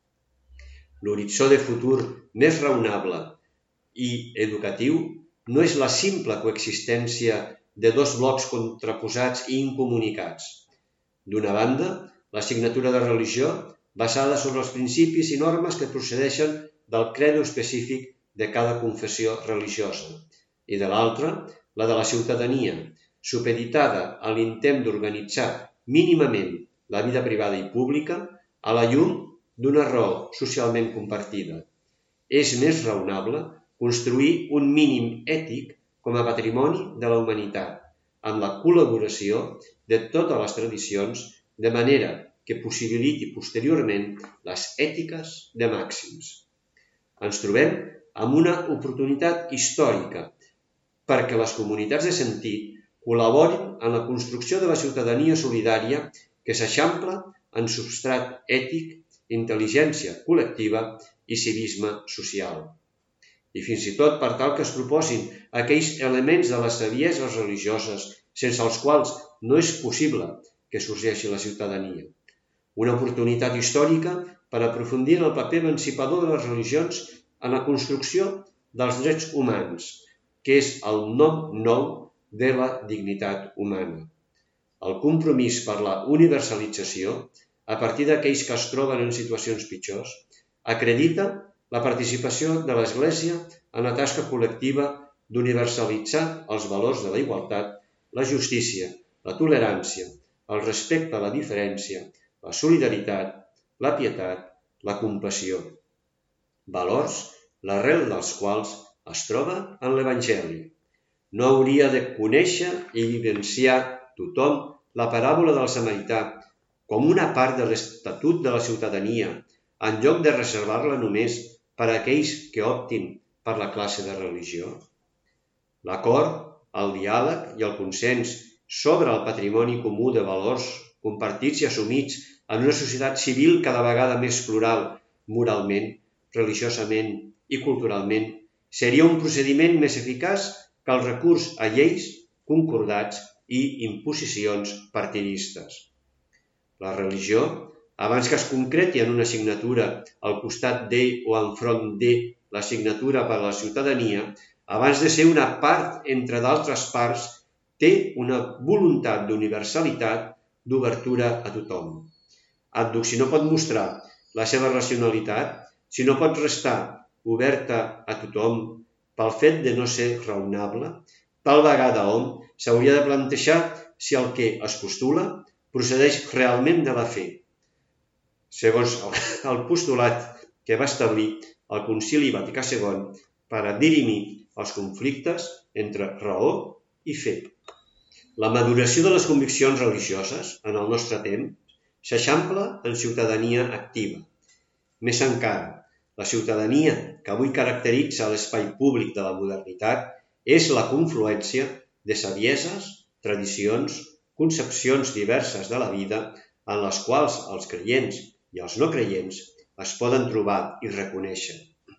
L'horitzó de futur més raonable i educatiu no és la simple coexistència de dos blocs contraposats i incomunicats. D'una banda, l'assignatura de religió basada sobre els principis i normes que procedeixen del credo específic de cada confessió religiosa, i de l'altra, la de la ciutadania, supeditada a l'intent d'organitzar mínimament la vida privada i pública a la llum d'una raó socialment compartida. És més raonable construir un mínim ètic com a patrimoni de la humanitat, amb la col·laboració de totes les tradicions, de manera que possibiliti posteriorment les ètiques de màxims. Ens trobem amb una oportunitat històrica perquè les comunitats de sentit col·laborin en la construcció de la ciutadania solidària que s'eixampla en substrat ètic, intel·ligència col·lectiva i civisme social. I fins i tot per tal que es proposin aquells elements de les savieses religioses sense els quals no és possible que sorgeixi la ciutadania. Una oportunitat històrica per aprofundir en el paper emancipador de les religions en la construcció dels drets humans, que és el nom nou de la dignitat humana. El compromís per la universalització, a partir d'aquells que es troben en situacions pitjors, acredita la participació de l'Església en la tasca col·lectiva d'universalitzar els valors de la igualtat, la justícia, la tolerància, el respecte a la diferència, la solidaritat, la pietat, la compassió. Valors, l'arrel dels quals es troba en l'Evangeli. No hauria de conèixer i vivenciar tothom la paràbola del samarità com una part de l'estatut de la ciutadania, en lloc de reservar-la només per a aquells que optin per la classe de religió? L'acord, el diàleg i el consens sobre el patrimoni comú de valors compartits i assumits en una societat civil cada vegada més plural moralment, religiosament i culturalment seria un procediment més eficaç que el recurs a lleis, concordats i imposicions partidistes. La religió, abans que es concreti en una assignatura al costat de o enfront de l'assignatura per a la ciutadania, abans de ser una part entre d'altres parts, té una voluntat d'universalitat, d'obertura a tothom. Adduc, si no pot mostrar la seva racionalitat, si no pot restar oberta a tothom pel fet de no ser raonable, tal vegada hom s'hauria de plantejar si el que es postula procedeix realment de la fe. Segons el postulat que va establir el Concili Vaticà segon per a dirimir els conflictes entre raó i fe. La maduració de les conviccions religioses en el nostre temps s'eixampla en ciutadania activa. Més encara, la ciutadania que avui caracteritza l'espai públic de la modernitat és la confluència de sabieses, tradicions, concepcions diverses de la vida en les quals els creients i els no creients es poden trobar i reconèixer.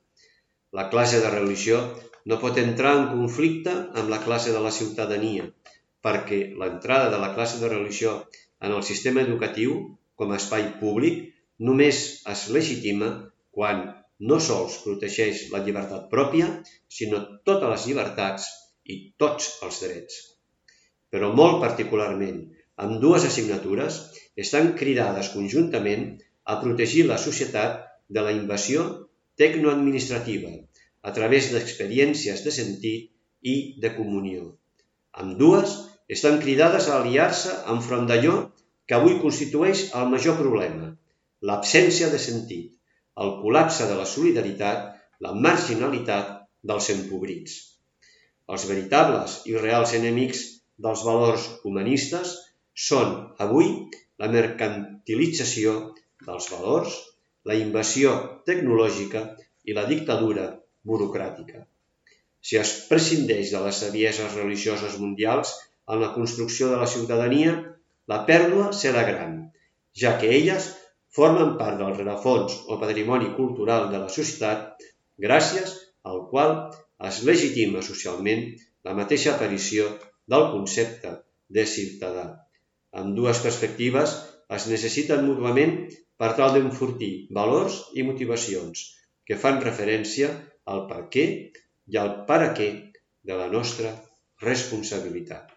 La classe de religió no pot entrar en conflicte amb la classe de la ciutadania, perquè l'entrada de la classe de religió en el sistema educatiu com a espai públic només es legitima quan no sols protegeix la llibertat pròpia, sinó totes les llibertats i tots els drets. Però molt particularment, ambdues assignatures estan cridades conjuntament a protegir la societat de la invasió tecnoadministrativa a través d'experiències de sentit i de comunió. Ambdues estan cridades a aliar-se enfront d'allò que avui constitueix el major problema, l'absència de sentit, el col·lapse de la solidaritat, la marginalitat dels empobrits. Els veritables i reals enemics dels valors humanistes són avui la mercantilització dels valors, la invasió tecnològica i la dictadura burocràtica. Si es prescindeix de les sabieses religioses mundials en la construcció de la ciutadania, la pèrdua serà gran, ja que elles formen part del rerefons o patrimoni cultural de la societat, gràcies al qual es legitima socialment la mateixa aparició del concepte de ciutadà. Ambdues perspectives es necessiten mútuament per tal d'enfortir valors i motivacions que fan referència al per què i al per a què de la nostra responsabilitat.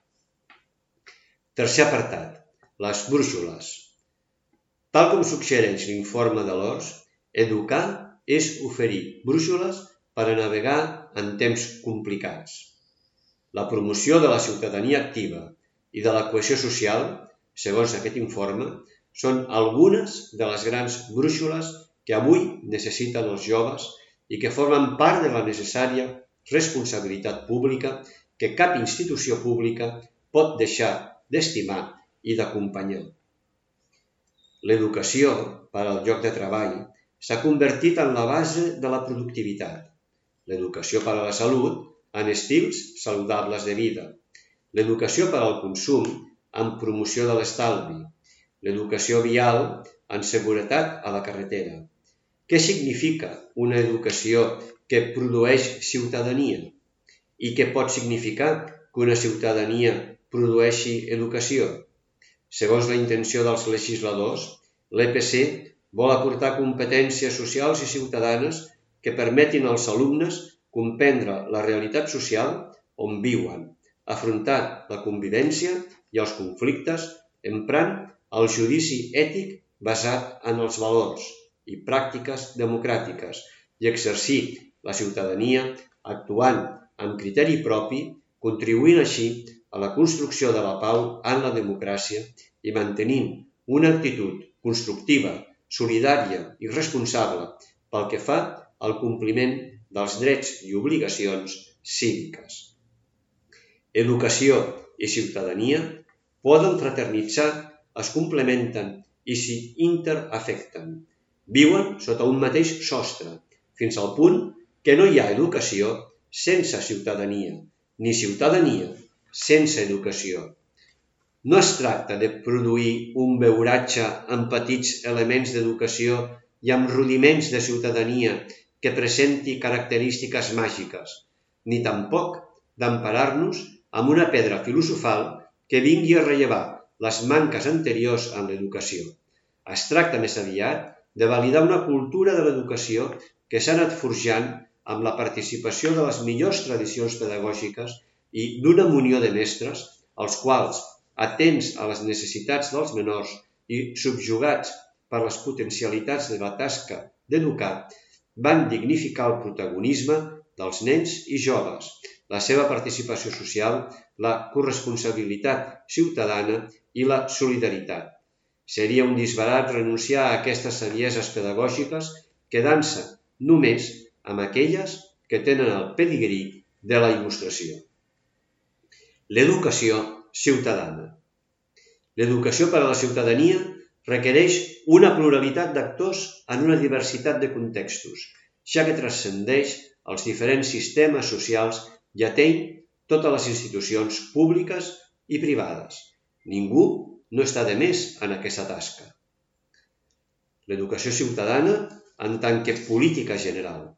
Tercer apartat, les brúixoles. Tal com suggereix l'informe de l'O R S, educar és oferir brúixoles per a navegar en temps complicats. La promoció de la ciutadania activa i de la cohesió social, segons aquest informe, són algunes de les grans brúixoles que avui necessiten els joves i que formen part de la necessària responsabilitat pública que cap institució pública pot deixar d'estimar i d'acompanyar. L'educació per al lloc de treball s'ha convertit en la base de la productivitat, l'educació per a la salut en estils saludables de vida, l'educació per al consum en promoció de l'estalvi, l'educació vial en seguretat a la carretera. Què significa una educació que produeix ciutadania? I què pot significar que una ciutadania produeixi educació? Segons la intenció dels legisladors, l'E P C vol aportar competències socials i ciutadanes que permetin als alumnes comprendre la realitat social on viuen, afrontar la convivència i els conflictes emprant el judici ètic basat en els valors i pràctiques democràtiques i exercir la ciutadania actuant amb criteri propi, contribuint així a la construcció de la pau en la democràcia i mantenint una actitud constructiva, solidària i responsable pel que fa al compliment dels drets i obligacions cíviques. Educació i ciutadania poden fraternitzar, es complementen i s'hi interafecten. Viuen sota un mateix sostre, fins al punt que no hi ha educació sense ciutadania, ni ciutadania sense educació. No es tracta de produir un beuratge amb petits elements d'educació i amb rudiments de ciutadania que presenti característiques màgiques, ni tampoc d'emparar-nos amb una pedra filosofal que vingui a rellevar les manques anteriors en l'educació. Es tracta més aviat de validar una cultura de l'educació que s'ha anat forjant amb la participació de les millors tradicions pedagògiques i d'una munió de mestres, els quals, atents a les necessitats dels menors i subjugats per les potencialitats de la tasca d'educar, van dignificar el protagonisme dels nens i joves, la seva participació social, la corresponsabilitat ciutadana i la solidaritat. Seria un disbarat renunciar a aquestes sabieses pedagògiques quedant-se només amb aquelles que tenen el pedigrí de la il·lustració. L'educació ciutadana. L'educació per a la ciutadania requereix una pluralitat d'actors en una diversitat de contextos, ja que transcendeix els diferents sistemes socials i ateny totes les institucions públiques i privades. Ningú no està de més en aquesta tasca. L'educació ciutadana en tant que política general.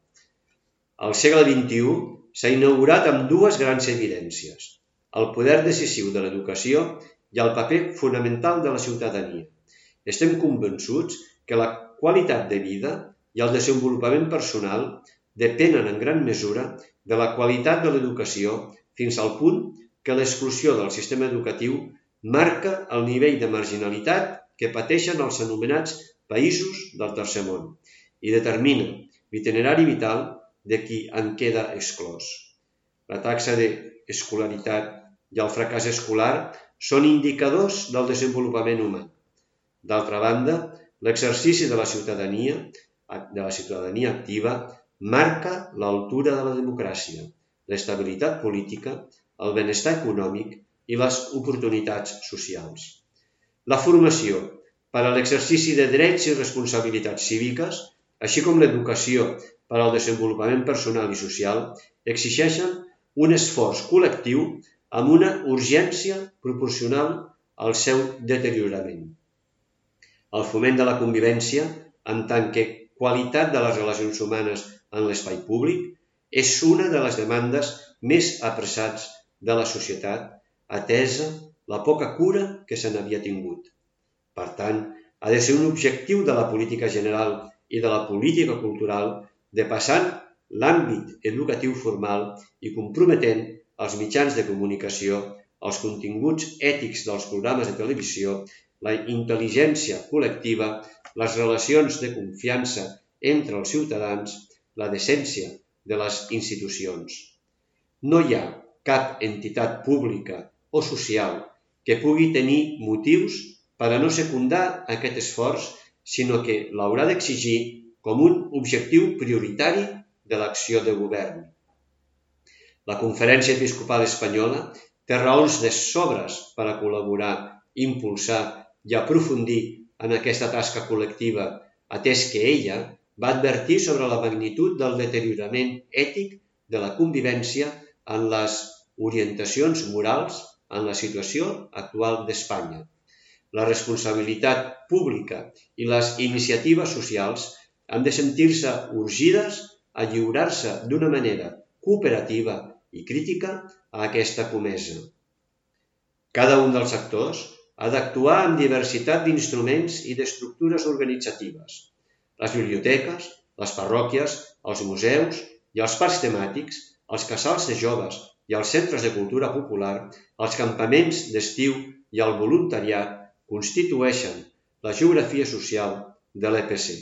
Al segle vint-i-u s'ha inaugurat amb dues grans evidències: el poder decisiu de l'educació i el paper fonamental de la ciutadania. Estem convençuts que la qualitat de vida i el desenvolupament personal depenen en gran mesura de la qualitat de l'educació, fins al punt que l'exclusió del sistema educatiu marca el nivell de marginalitat que pateixen els anomenats països del tercer món i determina l'itinerari vital de qui en queda exclòs. La taxa d'escolaritat i el fracàs escolar són indicadors del desenvolupament humà. D'altra banda, l'exercici de la ciutadania, de la ciutadania activa marca l'altura de la democràcia, l'estabilitat política, el benestar econòmic i les oportunitats socials. La formació per a l'exercici de drets i responsabilitats cíviques, així com l'educació per al desenvolupament personal i social, exigeixen un esforç col·lectiu amb una urgència proporcional al seu deteriorament. El foment de la convivència, en tant que qualitat de les relacions humanes en l'espai públic, és una de les demandes més apressats de la societat, atesa la poca cura que se n'havia tingut. Per tant, ha de ser un objectiu de la política general i de la política cultural, depassant l'àmbit educatiu formal i comprometent els mitjans de comunicació, els continguts ètics dels programes de televisió, la intel·ligència col·lectiva, les relacions de confiança entre els ciutadans, la decència de les institucions. No hi ha cap entitat pública o social que pugui tenir motius per a no secundar aquest esforç, sinó que l'haurà d'exigir com un objectiu prioritari de l'acció de govern. La Conferència Episcopal Espanyola té raons de sobres per a col·laborar, impulsar i aprofundir en aquesta tasca col·lectiva, atès que ella va advertir sobre la magnitud del deteriorament ètic de la convivència en les orientacions morals en la situació actual d'Espanya. La responsabilitat pública i les iniciatives socials han de sentir-se urgides a lliurar-se d'una manera cooperativa i crítica a aquesta comesa. Cada un dels actors ha d'actuar amb diversitat d'instruments i d'estructures organitzatives. Les biblioteques, les parròquies, els museus i els parcs temàtics, els casals de joves i els centres de cultura popular, els campaments d'estiu i el voluntariat constitueixen la geografia social de l'E P C.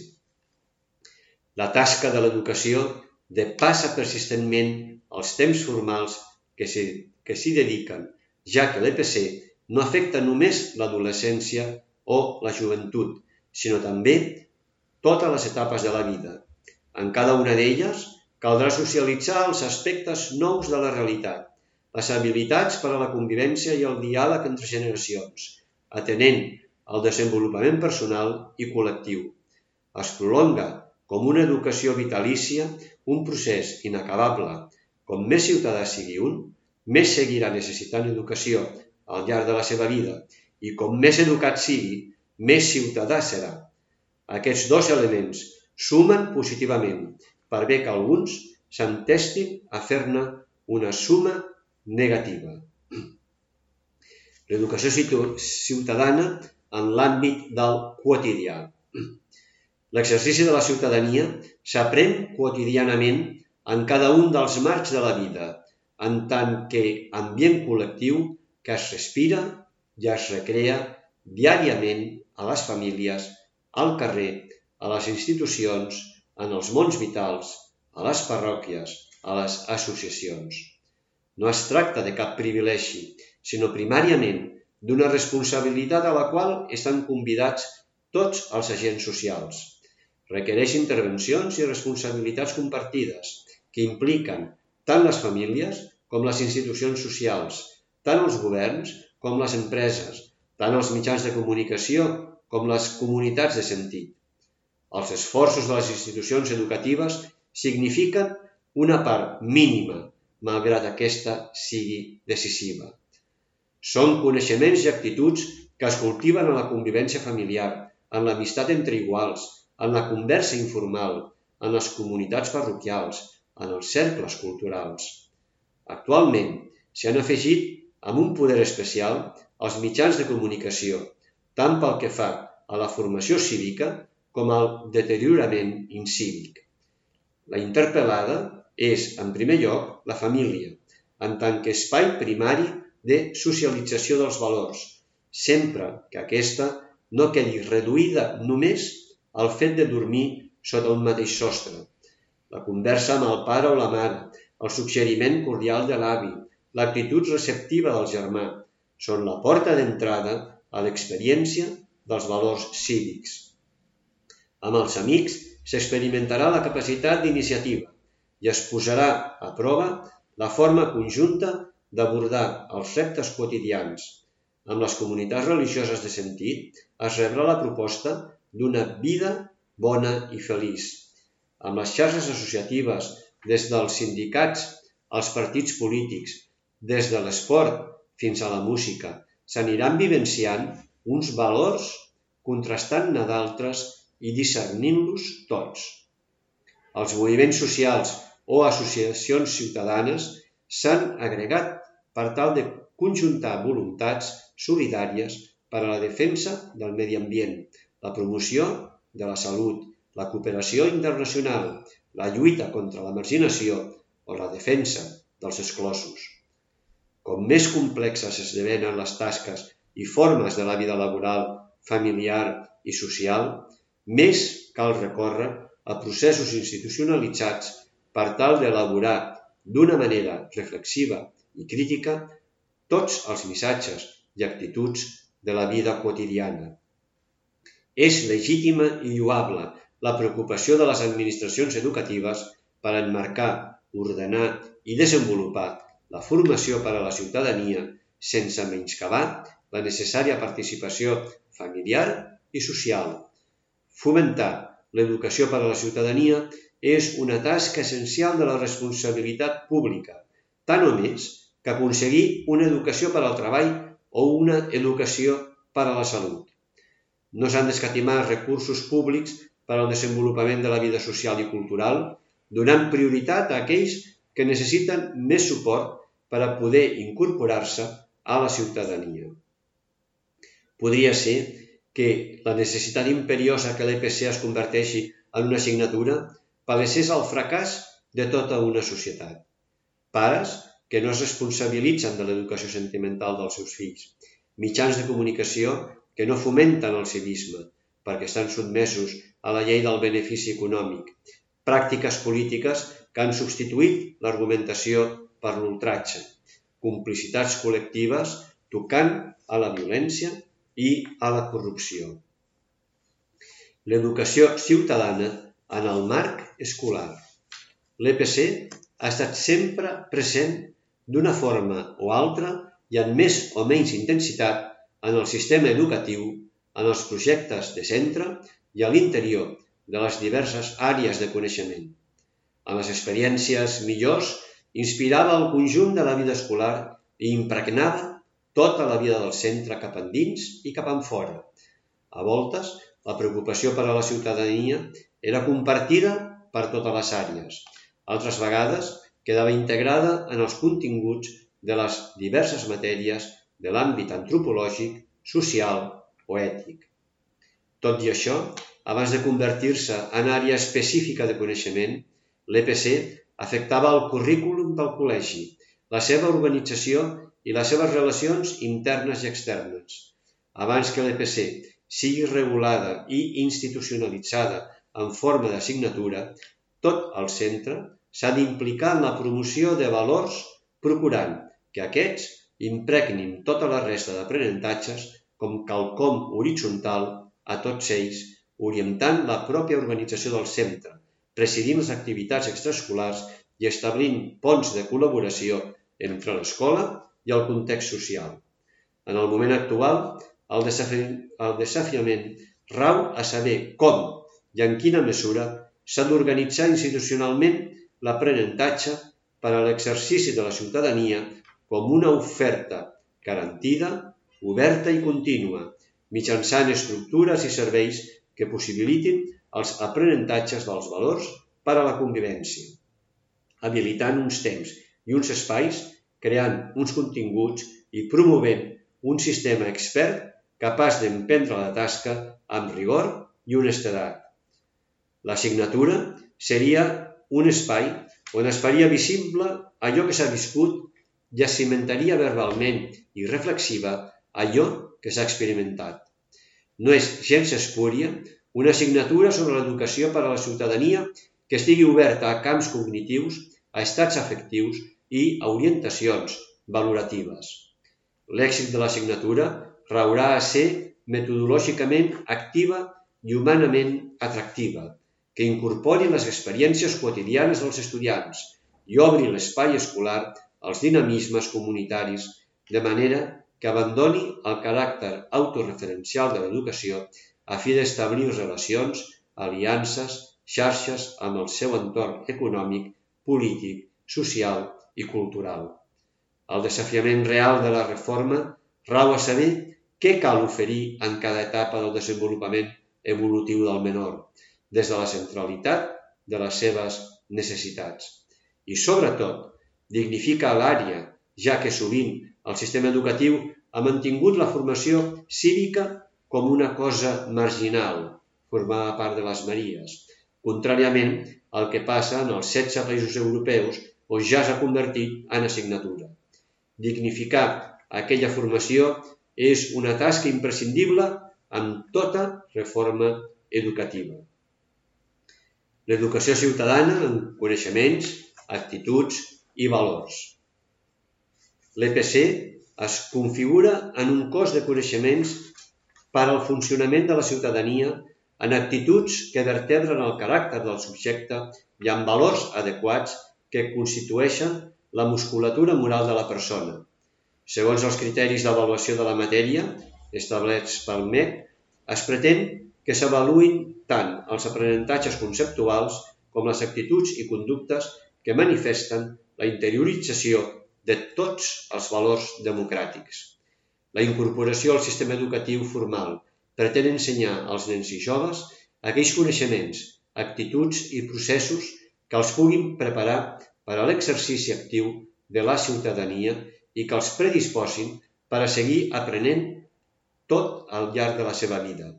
La tasca de l'educació depassa persistentment els temps formals que s'hi dediquen, ja que l'E P C no afecta només l'adolescència o la joventut, sinó també totes les etapes de la vida. En cada una d'elles caldrà socialitzar els aspectes nous de la realitat, les habilitats per a la convivència i el diàleg entre generacions, atenent al desenvolupament personal i col·lectiu. Es prolonga com una educació vitalícia un procés inacabable. Com més ciutadà sigui un, més seguirà necessitant educació al llarg de la seva vida i com més educat sigui, més ciutadà serà. Aquests dos elements sumen positivament per bé que alguns s'entestin a fer-ne una suma negativa. L'educació ciutadana en l'àmbit del quotidià. L'exercici de la ciutadania s'aprèn quotidianament en cada un dels marcs de la vida, en tant que ambient col·lectiu que es respira i es recrea diàriament a les famílies, al carrer, a les institucions, en els mons vitals, a les parròquies, a les associacions. No es tracta de cap privilegi, sinó primàriament d'una responsabilitat a la qual estan convidats tots els agents socials. requereix intervencions i responsabilitats compartides que impliquen tant les famílies com les institucions socials, tant els governs com les empreses, tant els mitjans de comunicació com les comunitats de sentit. Els esforços de les institucions educatives signifiquen una part mínima, malgrat aquesta sigui decisiva. Són coneixements i actituds que es cultiven en la convivència familiar, en l'amistat entre iguals, en la conversa informal, en les comunitats parroquials, en els cercles culturals. Actualment s'hi han afegit amb un poder especial els mitjans de comunicació, tant pel que fa a la formació cívica com al deteriorament incívic. La interpel·lada és, en primer lloc, la família, en tant que espai primari de socialització dels valors, sempre que aquesta no quedi reduïda només al fet de dormir sota un mateix sostre. La conversa amb el pare o la mare, el suggeriment cordial de l'avi, l'actitud receptiva del germà, són la porta d'entrada a l'experiència dels valors cívics. Amb els amics s'experimentarà la capacitat d'iniciativa i es posarà a prova la forma conjunta d'abordar els reptes quotidians. Amb les comunitats religioses de sentit es rebrà la proposta d'una vida bona i feliç. Amb les xarxes associatives, des dels sindicats als partits polítics, des de l'esport fins a la música, s'aniran vivenciant uns valors contrastant-ne d'altres i discernint-los tots. Els moviments socials o associacions ciutadanes s'han agregat per tal de conjuntar voluntats solidàries per a la defensa del medi ambient, la promoció de la salut, la cooperació internacional, la lluita contra la marginació o la defensa dels exclosos. Com més complexes esdevenen les tasques i formes de la vida laboral, familiar i social, més cal recórrer a processos institucionalitzats per tal d'elaborar d'una manera reflexiva i crítica tots els missatges i actituds de la vida quotidiana. És legítima i lloable la preocupació de les administracions educatives per emmarcar, ordenar i desenvolupar la formació per a la ciutadania sense menyscabar la necessària participació familiar i social. Fomentar l'educació per a la ciutadania és una tasca essencial de la responsabilitat pública, tant o més que aconseguir una educació per al treball o una educació per a la salut. No s'han d'escatimar recursos públics per al desenvolupament de la vida social i cultural, donant prioritat a aquells que necessiten més suport per a poder incorporar-se a la ciutadania. Podria ser que la necessitat imperiosa que l'E P C es converteixi en una assignatura palesés el fracàs de tota una societat. Pares que no es responsabilitzen de l'educació sentimental dels seus fills, mitjans de comunicació que no fomenten el civisme perquè estan sotmesos a la llei del benefici econòmic, pràctiques polítiques que han substituït l'argumentació per l'ultratge, complicitats col·lectives tocant a la violència i a la corrupció. L'educació ciutadana en el marc escolar. L'E P C ha estat sempre present d'una forma o altra i amb més o menys intensitat en el sistema educatiu, en els projectes de centre i a l'interior de les diverses àrees de coneixement. En les experiències millors inspirava el conjunt de la vida escolar i impregnava tota la vida del centre cap endins i cap enfora. A voltes, la preocupació per a la ciutadania era compartida per totes les àrees. Altres vegades quedava integrada en els continguts de les diverses matèries de l'àmbit antropològic, social o ètic. Tot i això, abans de convertir-se en àrea específica de coneixement, l'E P C afectava el currículum del col·legi, la seva organització i les seves relacions internes i externes. Abans que l'E P C sigui regulada i institucionalitzada en forma d'assignatura, tot el centre s'ha d'implicar en la promoció de valors procurant que aquests impregnin tota la resta d'aprenentatges com quelcom horitzontal a tots ells, orientant la pròpia organització del centre, presidint les activitats extraescolars i establint ponts de col·laboració entre l'escola i el context social. En el moment actual, el, desafi... el desafiament rau a saber com i en quina mesura s'ha d'organitzar institucionalment l'aprenentatge per a l'exercici de la ciutadania com una oferta garantida, oberta i contínua, mitjançant estructures i serveis que possibilitin els aprenentatges dels valors per a la convivència, habilitant uns temps i uns espais, creant uns continguts i promovent un sistema expert capaç d'emprendre la tasca amb rigor i honestedat. L'assignatura seria un espai on es faria visible allò que s'ha viscut i es cimentaria verbalment i reflexiva allò que s'ha experimentat. No és gens espúria una assignatura sobre l'educació per a la ciutadania que estigui oberta a camps cognitius, a estats afectius i a orientacions valoratives. L'èxit de l'assignatura raurà a ser metodològicament activa i humanament atractiva, que incorpori les experiències quotidianes dels estudiants i obri l'espai escolar als dinamismes comunitaris, de manera que abandoni el caràcter autoreferencial de l'educació a fi d'establir relacions, aliances, xarxes amb el seu entorn econòmic, polític, social i cultural. El desafiament real de la reforma rau a saber què cal oferir en cada etapa del desenvolupament evolutiu del menor, des de la centralitat de les seves necessitats. I, sobretot, dignifica l'àrea, ja que sovint el sistema educatiu ha mantingut la formació cívica com una cosa marginal, formava part de les Maries, contràriament al que passa en els setze països europeus on ja s'ha convertit en assignatura. Dignificar aquella formació és una tasca imprescindible en tota reforma educativa. L'educació ciutadana en coneixements, actituds i valors. L'E P C es configura en un cos de coneixements per al funcionament de la ciutadania en actituds que vertebren el caràcter del subjecte i en valors adequats que constitueixen la musculatura moral de la persona. Segons els criteris d'avaluació de la matèria establerts pel M E C, es pretén que s'avaluïn tant els aprenentatges conceptuals com les actituds i conductes que manifesten la interiorització de tots els valors democràtics. La incorporació al sistema educatiu formal pretén ensenyar als nens i joves aquells coneixements, actituds i processos que els puguin preparar per a l'exercici actiu de la ciutadania i que els predisposin per a seguir aprenent tot al llarg de la seva vida.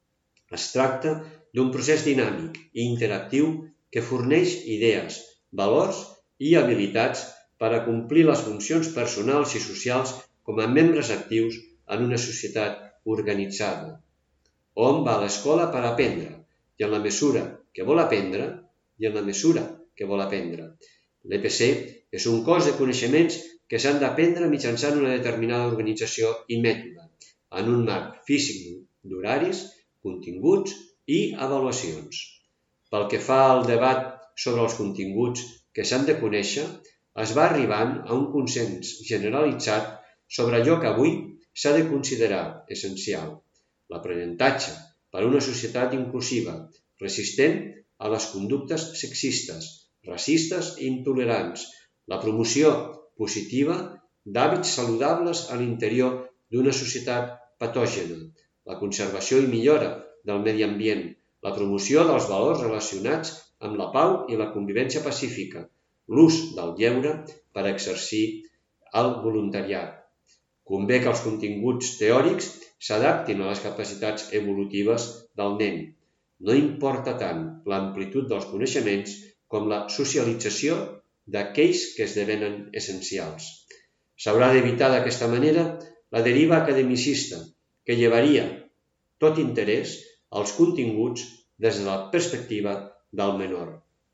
Es tracta d'un procés dinàmic i interactiu que forneix idees, valors i habilitats per a complir les funcions personals i socials com a membres actius en una societat organitzada. Hom va a l'escola per aprendre, i en la mesura que vol aprendre, i en la mesura que vol aprendre. L'E P C és un cos de coneixements que s'han d'aprendre mitjançant una determinada organització i mètode, en un marc físic d'horaris, continguts i avaluacions. Pel que fa al debat sobre els continguts que s'han de conèixer, es va arribant a un consens generalitzat sobre allò que avui s'ha de considerar essencial: l'aprenentatge per a una societat inclusiva, resistent a les conductes sexistes, racistes i intolerants, la promoció positiva d'hàbits saludables a l'interior d'una societat patògena, la conservació i millora del medi ambient, la promoció dels valors relacionats amb la pau i la convivència pacífica, l'ús del lleure per exercir el voluntariat. Convé que els continguts teòrics s'adaptin a les capacitats evolutives del nen. No importa tant l'amplitud dels coneixements com la socialització d'aquells que esdevenen essencials. S'haurà d'evitar d'aquesta manera la deriva academicista, que llevaria tot interès als continguts des de la perspectiva del menor.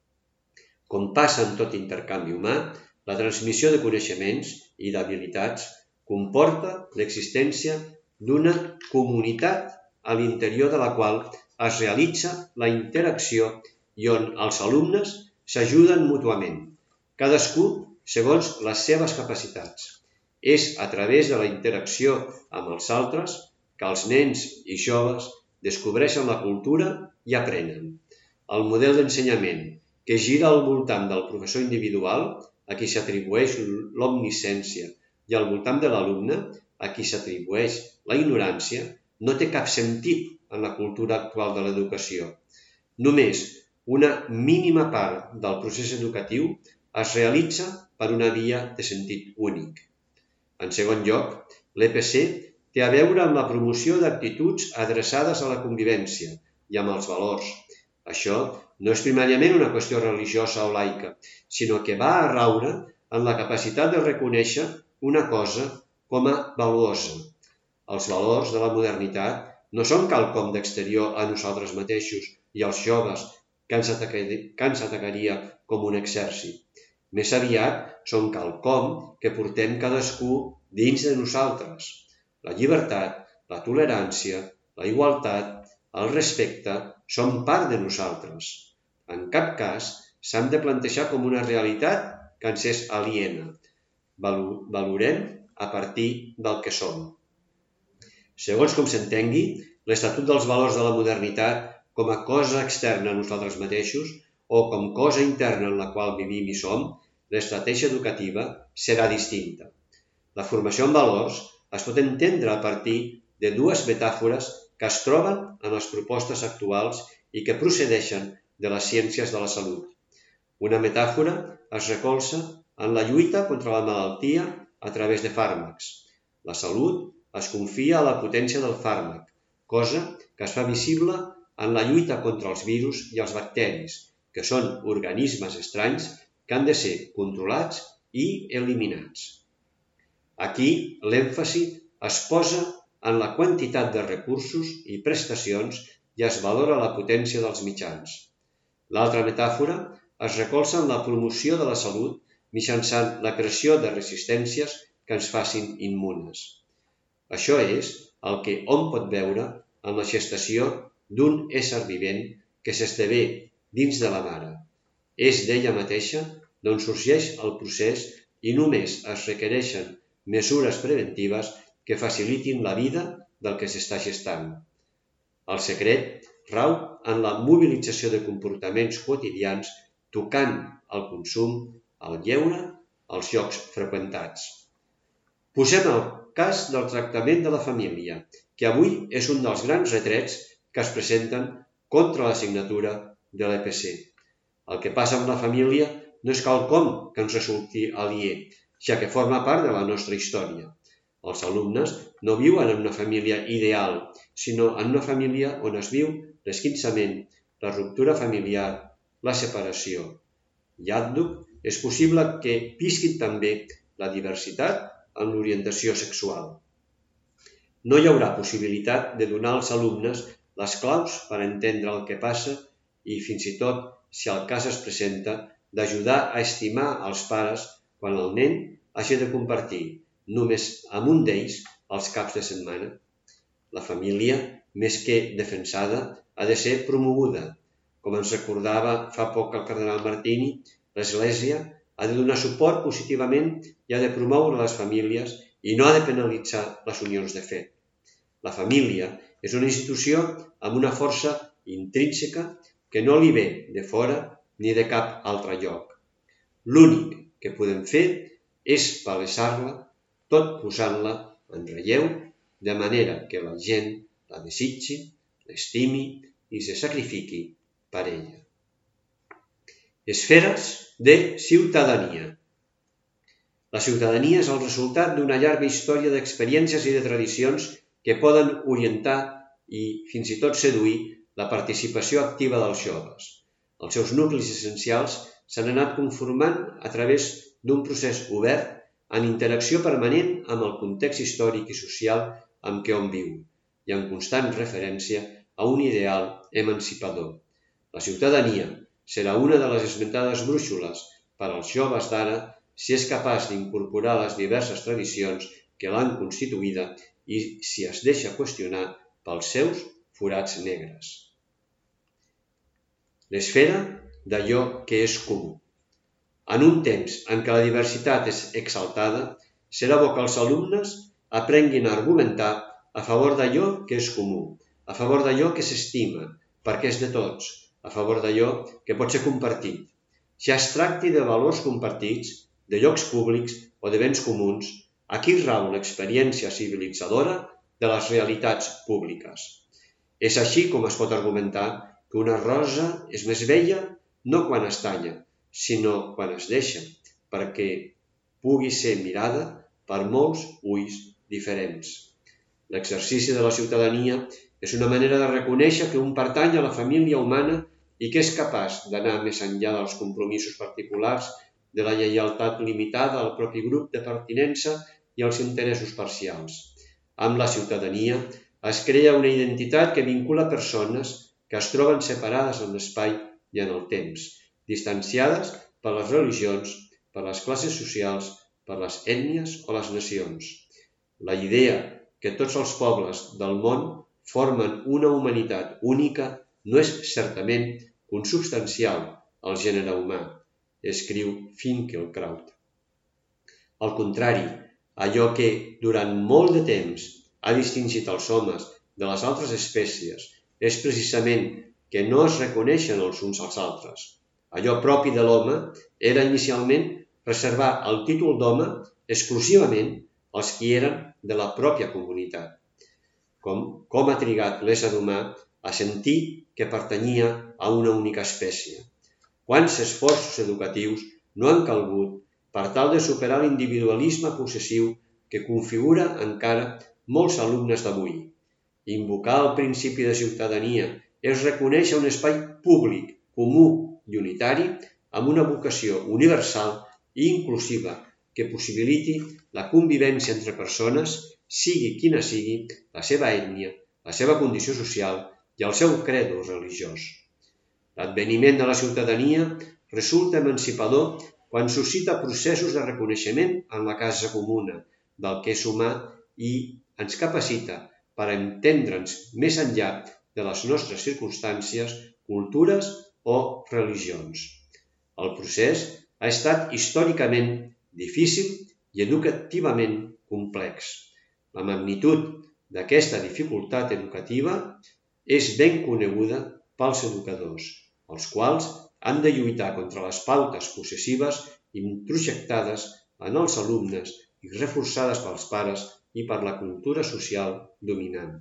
Com passa en tot intercanvi humà, la transmissió de coneixements i d'habilitats comporta l'existència d'una comunitat a l'interior de la qual es realitza la interacció i on els alumnes s'ajuden mútuament, cadascú segons les seves capacitats. És a través de la interacció amb els altres que els nens i joves descobreixen la cultura i aprenen. El model d'ensenyament que gira al voltant del professor individual, a qui s'atribueix l'omnisciència, i al voltant de l'alumne, a qui s'atribueix la ignorància, no té cap sentit en la cultura actual de l'educació. Només una mínima part del procés educatiu es realitza per una via de sentit únic. En segon lloc, l'E P C té a veure amb la promoció d'actituds adreçades a la convivència i amb els valors. Això no és primàriament una qüestió religiosa o laica, sinó que va a raure en la capacitat de reconèixer una cosa com a valuosa. Els valors de la modernitat no són quelcom d'exterior a nosaltres mateixos i als joves que ens atacaria com un exèrcit. Més aviat són quelcom que portem cadascú dins de nosaltres. La llibertat, la tolerància, la igualtat, el respecte són part de nosaltres. En cap cas s'han de plantejar com una realitat que ens és aliena. Valorem a partir del que som. Segons com s'entengui, l'Estatut dels Valors de la Modernitat com a cosa externa a nosaltres mateixos o com cosa interna en la qual vivim i som, l'estratègia educativa serà distinta. La formació en valors es pot entendre a partir de dues metàfores que es troben en les propostes actuals i que procedeixen de les ciències de la salut. Una metàfora es recolza en la lluita contra la malaltia a través de fàrmacs. La salut es confia a la potència del fàrmac, cosa que es fa visible en la lluita contra els virus i els bacteris, que són organismes estranys que han de ser controlats i eliminats. Aquí l'èmfasi es posa en la quantitat de recursos i prestacions i es valora la potència dels mitjans. L'altra metàfora es recolza en la promoció de la salut mitjançant la creació de resistències que ens facin immunes. Això és el que hom pot veure en la gestació d'un ésser vivent que s'esdevé dins de la mare. És d'ella mateixa d'on sorgeix el procés i només es requereixen mesures preventives que facilitin la vida del que s'està gestant. El secret rau en la mobilització de comportaments quotidians tocant el consum, el lleure, els llocs freqüentats. Posem el cas del tractament de la família, que avui és un dels grans retrets que es presenten contra la signatura de l'E P C. El que passa amb la família no és quelcom que ens resulti aliè, ja que forma part de la nostra història. Els alumnes no viuen en una família ideal, sinó en una família on es viu l'esquinçament, la ruptura familiar, la separació. I àdhuc és possible que visqui també la diversitat en l'orientació sexual. No hi haurà possibilitat de donar als alumnes les claus per entendre el que passa i, fins i tot, si el cas es presenta, d'ajudar a estimar els pares quan el nen hagi de compartir només amb un d'ells els caps de setmana. La família, més que defensada, ha de ser promoguda. Com ens recordava fa poc el cardenal Martini, l'Església ha de donar suport positivament i ha de promoure les famílies i no ha de penalitzar les unions de fet. La família és una institució amb una força intrínseca que no li ve de fora ni de cap altre lloc. L'únic que podem fer és palesar-la, tot posant-la en relleu, de manera que la gent la desitgi, l'estimi i se sacrifiqui per ella. Esferes de ciutadania. La ciutadania és el resultat d'una llarga història d'experiències i de tradicions que poden orientar i fins i tot seduir la participació activa dels joves. Els seus nuclis essencials s'han anat conformant a través d'un procés obert en interacció permanent amb el context històric i social amb què hom viu i en constant referència a un ideal emancipador. La ciutadania serà una de les esmentades brúixoles per als joves d'ara si és capaç d'incorporar les diverses tradicions que l'han constituïda i si es deixa qüestionar pels seus forats negres. l'esfera d'allò que és comú. En un temps en què la diversitat és exaltada, serà bo que els alumnes aprenguin a argumentar a favor d'allò que és comú, a favor d'allò que s'estima, perquè és de tots, a favor d'allò que pot ser compartit. Ja es tracti de valors compartits, de llocs públics o de béns comuns, aquí rau l'experiència civilitzadora de les realitats públiques. És així com es pot argumentar que una rosa és més bella no quan es talla, sinó quan es deixa, perquè pugui ser mirada per molts ulls diferents. L'exercici de la ciutadania és una manera de reconèixer que un pertany a la família humana i que és capaç d'anar més enllà dels compromisos particulars, de la lleialtat limitada al propi grup de pertinença i als interessos parcials. Amb la ciutadania es crea una identitat que vincula persones que es troben separades en l'espai i en el temps, distanciades per les religions, per les classes socials, per les ètnies o les nacions. La idea que tots els pobles del món formen una humanitat única no és certament consubstancial al gènere humà, escriu Finkielkraut. Al contrari, allò que durant molt de temps ha distingit els homes de les altres espècies és precisament que no es reconeixen els uns als altres. Allò propi de l'home era inicialment reservar el títol d'home exclusivament als qui eren de la pròpia comunitat. Com, com ha trigat l'ésser humà a sentir que pertanyia a una única espècie. Quants esforços educatius no han calgut per tal de superar l'individualisme possessiu que configura encara molts alumnes d'avui. Invocar el principi de ciutadania és reconèixer un espai públic, comú i unitari amb una vocació universal i inclusiva que possibiliti la convivència entre persones, sigui quina sigui la seva ètnia, la seva condició social i el seu credo religiós. L'adveniment de la ciutadania resulta emancipador quan suscita processos de reconeixement en la casa comuna del que és humà i ens capacita per entendre'ns més enllà de les nostres circumstàncies, cultures o religions. El procés ha estat històricament difícil i educativament complex. La magnitud d'aquesta dificultat educativa és ben coneguda pels educadors, els quals han de lluitar contra les pautes possessives introjectades en els alumnes i reforçades pels pares i per la cultura social dominant.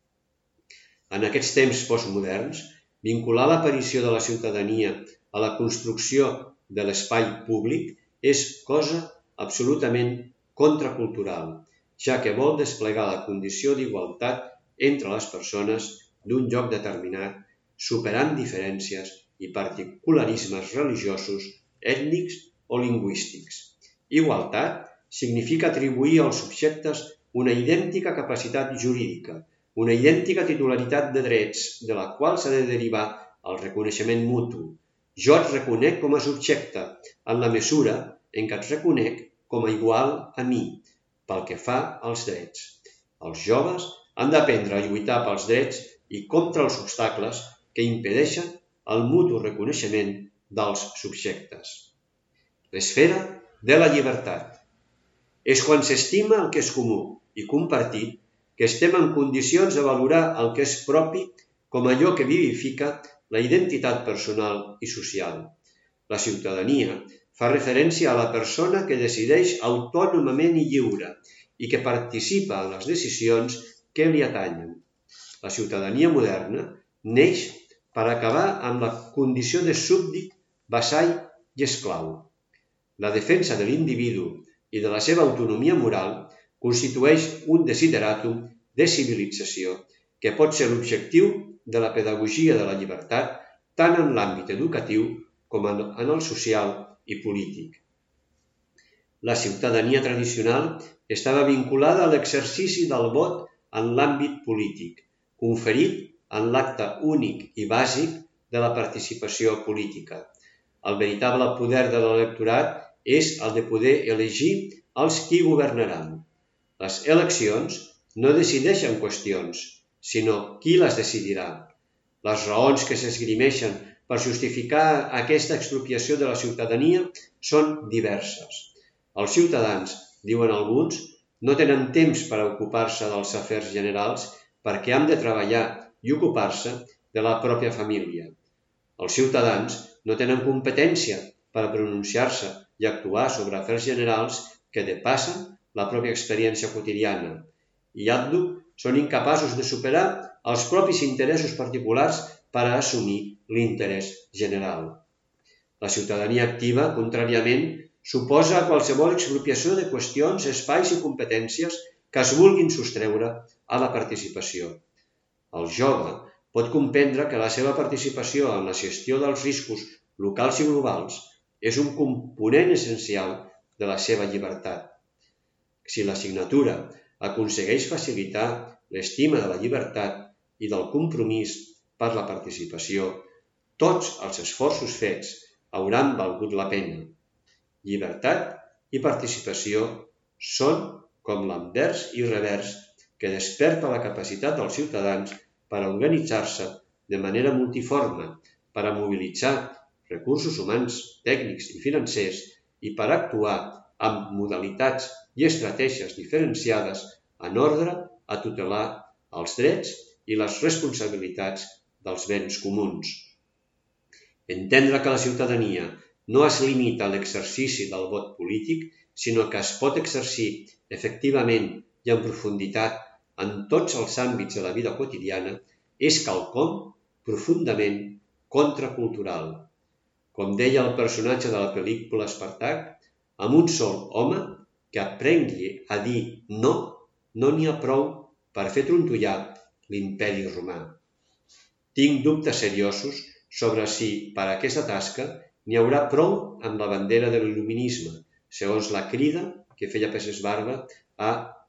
En aquests temps postmoderns, vincular l'aparició de la ciutadania a la construcció de l'espai públic és cosa absolutament contracultural, ja que vol desplegar la condició d'igualtat entre les persones d'un lloc determinat, superant diferències i particularismes religiosos, ètnics o lingüístics. Igualtat significa atribuir als subjectes una idèntica capacitat jurídica, una idèntica titularitat de drets, de la qual s'ha de derivar el reconeixement mutu. Jo et reconec com a subjecte, en la mesura en què et reconec com a igual a mi, pel que fa als drets. Els joves han d'aprendre a lluitar pels drets i contra els obstacles que impedeixen el mutu reconeixement dels subjectes. L'esfera de la llibertat. És quan s'estima el que és comú i compartit que estem en condicions de valorar el que és propi com allò que vivifica la identitat personal i social. La ciutadania fa referència a la persona que decideix autònomament i lliure i que participa en les decisions que li atanyen. La ciutadania moderna neix per acabar amb la condició de súbdit, vassall i esclau. La defensa de l'individu i de la seva autonomia moral constitueix un desideratum de civilització que pot ser l'objectiu de la pedagogia de la llibertat tant en l'àmbit educatiu com en el social i polític. La ciutadania tradicional estava vinculada a l'exercici del vot en l'àmbit polític, conferit en l'acte únic i bàsic de la participació política. El veritable poder de l'electorat és el de poder elegir els qui governaran. Les eleccions no decideixen qüestions, sinó qui les decidirà. Les raons que s'esgrimeixen per justificar aquesta expropiació de la ciutadania són diverses. Els ciutadans, diuen alguns, no tenen temps per ocupar-se dels afers generals perquè han de treballar i ocupar-se de la pròpia família. Els ciutadans no tenen competència per pronunciar-se i actuar sobre afers generals que depassen la pròpia experiència quotidiana i àdhuc són incapaços de superar els propis interessos particulars per a assumir l'interès general. La ciutadania activa, contràriament, suposa qualsevol expropiació de qüestions, espais i competències que es vulguin sostreure a la participació. El jove pot comprendre que la seva participació en la gestió dels riscos locals i globals és un component essencial de la seva llibertat. Si la signatura aconsegueix facilitar l'estima de la llibertat i del compromís per la participació, tots els esforços fets hauran valgut la pena. Llibertat i participació són com l'anvers i revers que desperta la capacitat dels ciutadans per a organitzar-se de manera multiforme, per a mobilitzar recursos humans, tècnics i financers i per actuar amb modalitats i estratègies diferenciades en ordre a tutelar els drets i les responsabilitats dels béns comuns. Entendre que la ciutadania no es limita a l'exercici del vot polític, sinó que es pot exercir efectivament i en profunditat en tots els àmbits de la vida quotidiana, és quelcom profundament contracultural. Com deia el personatge de la pel·lícula Espartac, amb un sol home que aprengui a dir no, no n'hi ha prou per fer trontollar l'imperi romà. Tinc dubtes seriosos sobre si per a aquesta tasca n'hi haurà prou amb la bandera de l'il·luminisme, segons la crida que feia Peces Barba a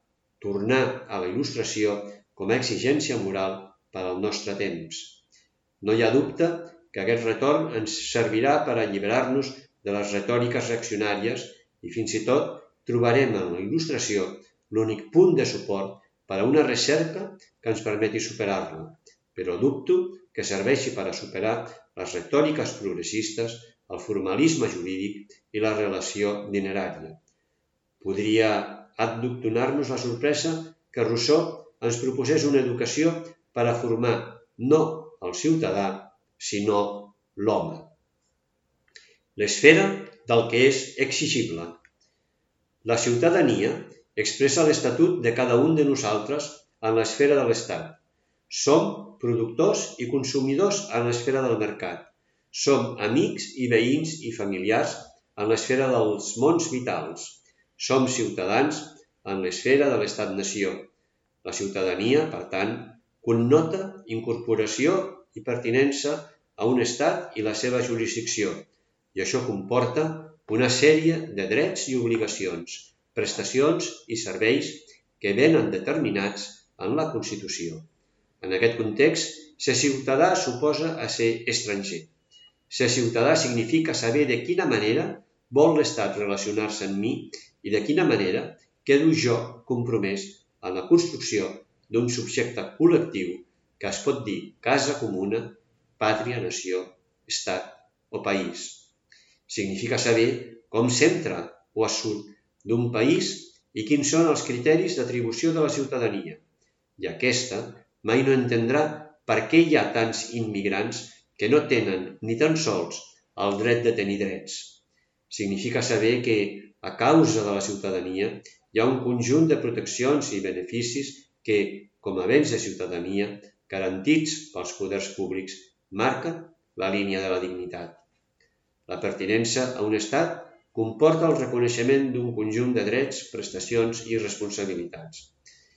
tornar a la il·lustració com a exigència moral per al nostre temps. No hi ha dubte que aquest retorn ens servirà per alliberar-nos de les retòriques reaccionàries i fins i tot trobarem en la il·lustració l'únic punt de suport per a una recerca que ens permeti superar-la, però dubto que serveixi per a superar les retòriques progressistes, el formalisme jurídic i la relació dinerària. Podria àdhuc donar-nos la sorpresa que Rousseau ens proposés una educació per a formar no el ciutadà, sinó l'home. L'esfera del que és exigible. La ciutadania expressa l'estatut de cada un de nosaltres en l'esfera de l'Estat. Som productors i consumidors en l'esfera del mercat. Som amics i veïns i familiars en l'esfera dels mons vitals. Som ciutadans en l'esfera de l'estat-nació. La ciutadania, per tant, connota incorporació i pertinença a un estat i la seva jurisdicció, i això comporta una sèrie de drets i obligacions, prestacions i serveis que venen determinats en la Constitució. En aquest context, ser ciutadà suposa a ser estranger. Ser ciutadà significa saber de quina manera vol l'Estat relacionar-se amb mi i de quina manera quedo jo compromès en la construcció d'un subjecte col·lectiu que es pot dir casa comuna, pàtria, nació, estat o país. Significa saber com s'entra o es surt d'un país i quins són els criteris d'atribució de la ciutadania. I aquesta mai no entendrà per què hi ha tants immigrants que no tenen ni tan sols el dret de tenir drets. Significa saber que, a causa de la ciutadania, hi ha un conjunt de proteccions i beneficis que, com a béns de ciutadania, garantits pels poders públics, marquen la línia de la dignitat. La pertinença a un estat comporta el reconeixement d'un conjunt de drets, prestacions i responsabilitats.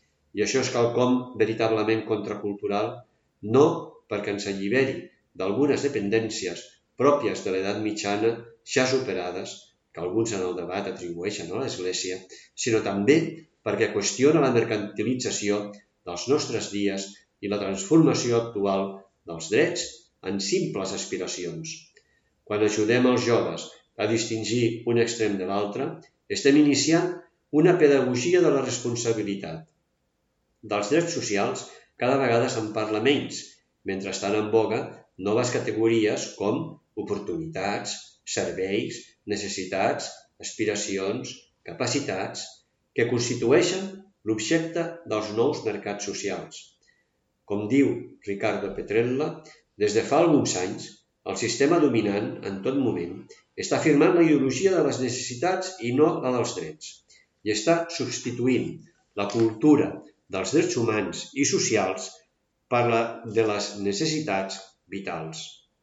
I això és quelcom veritablement contracultural, no perquè ens alliberi d'algunes dependències pròpies de l'edat mitjana ja superades, que alguns en el debat atribueixen a l'Església, sinó també perquè qüestiona la mercantilització dels nostres dies i la transformació actual dels drets en simples aspiracions. Quan ajudem els joves a distingir un extrem de l'altre, estem iniciant una pedagogia de la responsabilitat. Dels drets socials cada vegada se'n parla menys, mentre estan en boga noves categories com oportunitats, serveis, necessitats, aspiracions, capacitats, que constitueixen l'objecte dels nous mercats socials. Com diu Riccardo Petrella, des de fa alguns anys, el sistema dominant, en tot moment, està afirmant la ideologia de les necessitats i no la dels drets, i està substituint la cultura dels drets humans i socials per la de les necessitats vitals.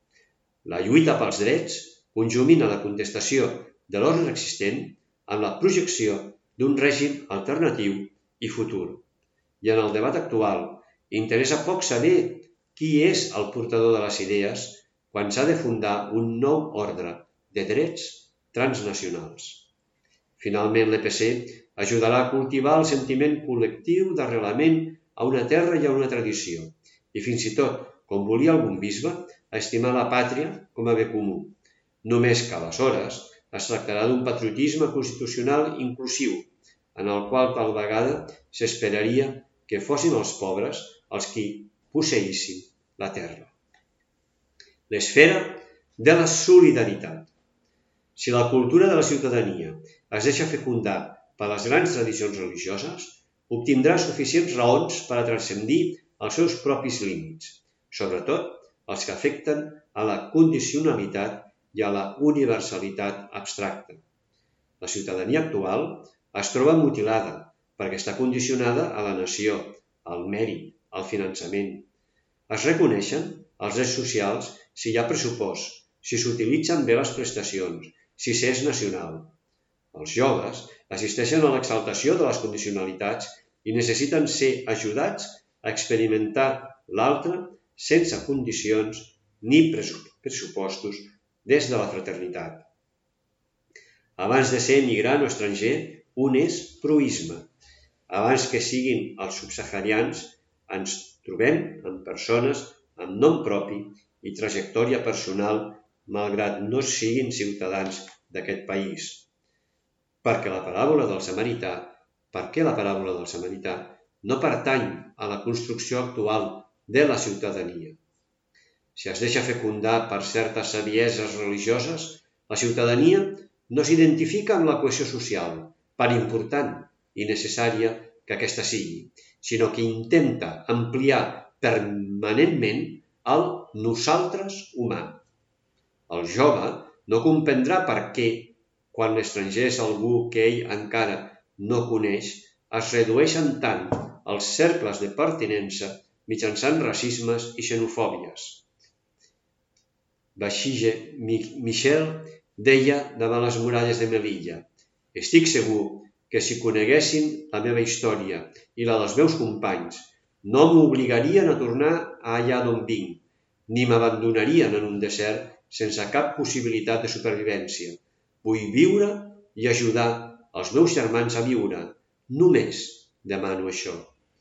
La lluita pels drets conjumina la contestació de l'ordre existent amb la projecció d'un règim alternatiu i futur. I en el debat actual interessa poc saber qui és el portador de les idees quan s'ha de fundar un nou ordre de drets transnacionals. Finalment, l'E P C ajudarà a cultivar el sentiment col·lectiu d'arrelament a una terra i a una tradició, i fins i tot, com volia algun bisbe, a estimar la pàtria com a bé comú. Només que aleshores es tractarà d'un patriotisme constitucional inclusiu, en el qual tal vegada s'esperaria que fossin els pobres els qui posseïssin la terra. L'esfera de la solidaritat. Si la cultura de la ciutadania es deixa fecundar per les grans tradicions religioses, obtindrà suficients raons per a transcendir els seus propis límits, sobretot els que afecten a la condicionalitat i a la universalitat abstracta. La ciutadania actual es troba mutilada perquè està condicionada a la nació, al mèrit, al finançament. Es reconeixen els drets socials si hi ha pressupost, si s'utilitzen bé les prestacions, si s'és nacional. Els joves assisteixen a l'exaltació de les condicionalitats i necessiten ser ajudats a experimentar l'altre sense condicions ni pressupostos des de la fraternitat. Abans de ser emigrant o estranger, un és proisme. Abans que siguin els subsaharians, ens trobem amb persones amb nom propi i trajectòria personal, malgrat no siguin ciutadans d'aquest país. Perquè la paràbola del samarità, perquè la paràbola del samarità no pertany a la construcció actual de la ciutadania. Si es deixa fecundar per certes sabieses religioses, la ciutadania no s'identifica amb la cohesió social, per important i necessària que aquesta sigui, sinó que intenta ampliar permanentment el nosaltres humà. El jove no comprendrà per què, quan l'estranger és algú que ell encara no coneix, es redueixen tant els cercles de pertinença mitjançant racismes i xenofòbies. Bachige Michel deia davant les muralles de Melilla: «Estic segur que si coneguessin la meva història i la dels meus companys, no m'obligarien a tornar allà d'on vinc, ni m'abandonarien en un desert sense cap possibilitat de supervivència. Vull viure i ajudar els meus germans a viure. Només demano això».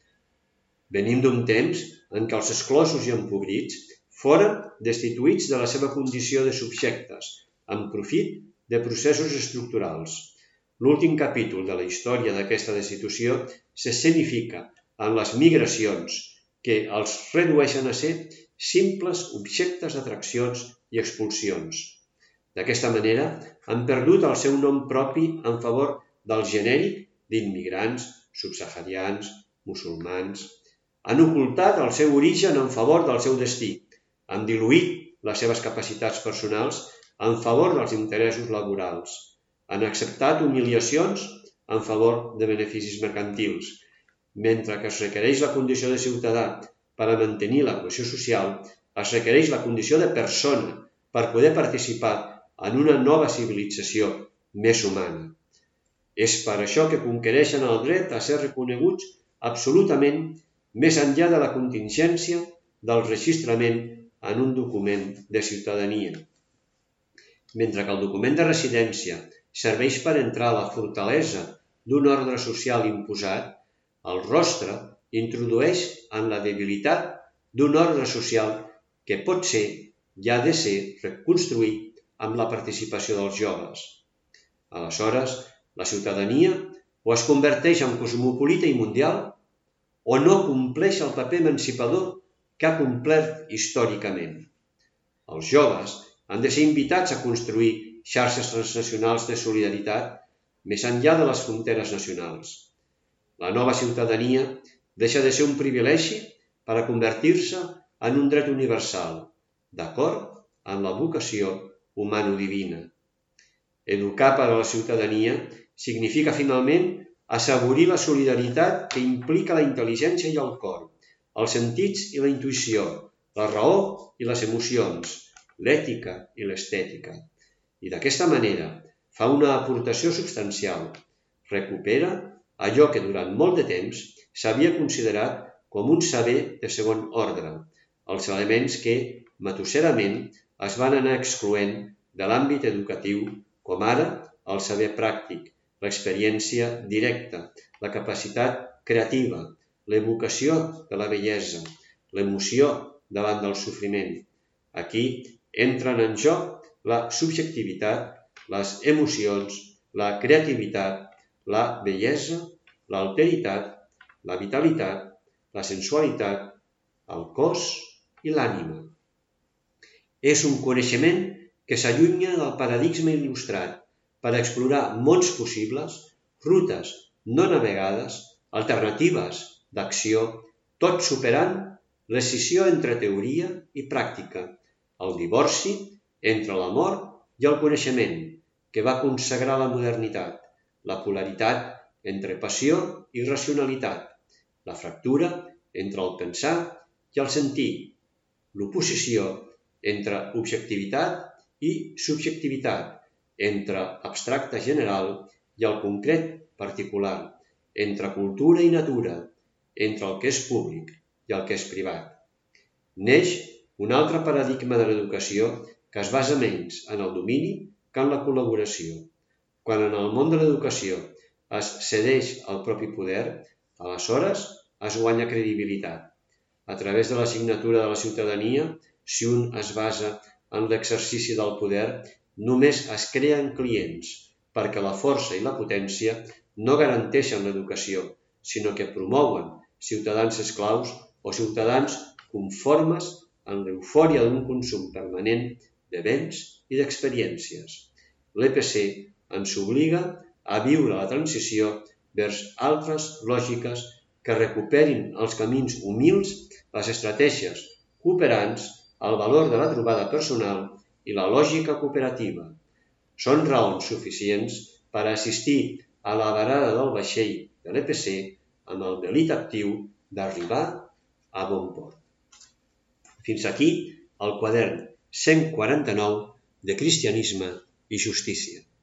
Venim d'un temps en què els exclosos i empobrits foren destituïts de la seva condició de subjectes, en profit de processos estructurals. L'últim capítol de la història d'aquesta destitució s'escenifica en les migracions, que els redueixen a ser simples objectes d'atraccions i expulsions. D'aquesta manera, han perdut el seu nom propi en favor del genèric d'immigrants, subsaharians, musulmans. Han ocultat el seu origen en favor del seu destí. Han diluït les seves capacitats personals en favor dels interessos laborals. Han acceptat humiliacions en favor de beneficis mercantils. Mentre que es requereix la condició de ciutadà per a mantenir la cohesió social, es requereix la condició de persona per poder participar en una nova civilització més humana. És per això que conquereixen el dret a ser reconeguts absolutament més enllà de la contingència del registrament en un document de ciutadania. Mentre que el document de residència serveix per entrar a la fortalesa d'un ordre social imposat, el rostre introdueix en la debilitat d'un ordre social que pot ser i ha de ser reconstruït amb la participació dels joves. Aleshores, la ciutadania o es converteix en cosmopolita i mundial o no compleix el paper emancipador que ha complert històricament. Els joves han de ser invitats a construir xarxes transnacionals de solidaritat més enllà de les fronteres nacionals. La nova ciutadania deixa de ser un privilegi per a convertir-se en un dret universal, d'acord amb la vocació humano-divina. Educar per a la ciutadania significa finalment assaborir la solidaritat que implica la intel·ligència i el cor, els sentits i la intuïció, la raó i les emocions, l'ètica i l'estètica. I d'aquesta manera fa una aportació substancial, recupera allò que durant molt de temps s'havia considerat com un saber de segon ordre, els elements que, matusserament, es van anar excloent de l'àmbit educatiu, com ara el saber pràctic, l'experiència directa, la capacitat creativa, l'evocació de la bellesa, l'emoció davant del sofriment. Aquí entren en joc la subjectivitat, les emocions, la creativitat, la bellesa, l'alteritat, la vitalitat, la sensualitat, el cos i l'ànima. És un coneixement que s'allunya del paradigma il·lustrat per explorar mons possibles, rutes no navegades, alternatives d'acció, tot superant l'escissió entre teoria i pràctica, el divorci entre l'amor i el coneixement, que va consagrar la modernitat, la polaritat entre passió i racionalitat, la fractura entre el pensar i el sentir, l'oposició entre objectivitat i subjectivitat, entre abstracte general i el concret particular, entre cultura i natura, entre el que és públic i el que és privat. Neix un altre paradigma de l'educació que es basa menys en el domini que en la col·laboració. Quan en el món de l'educació es cedeix el propi poder, aleshores es guanya credibilitat. A través de la signatura de la ciutadania, si un es basa en l'exercici del poder, només es creen clients, perquè la força i la potència no garanteixen l'educació, sinó que promouen ciutadans esclaus o ciutadans conformes en l'eufòria d'un consum permanent de béns i d'experiències. L'E Pe Ce ens obliga a viure la transició vers altres lògiques que recuperin els camins humils, les estratègies cooperants, el valor de la trobada personal i la lògica cooperativa. Són raons suficients per assistir a la varada del vaixell de l'E Pe Ce amb el delit actiu d'arribar a bon port. Fins aquí el quadern cent quaranta-nou de Cristianisme i Justícia.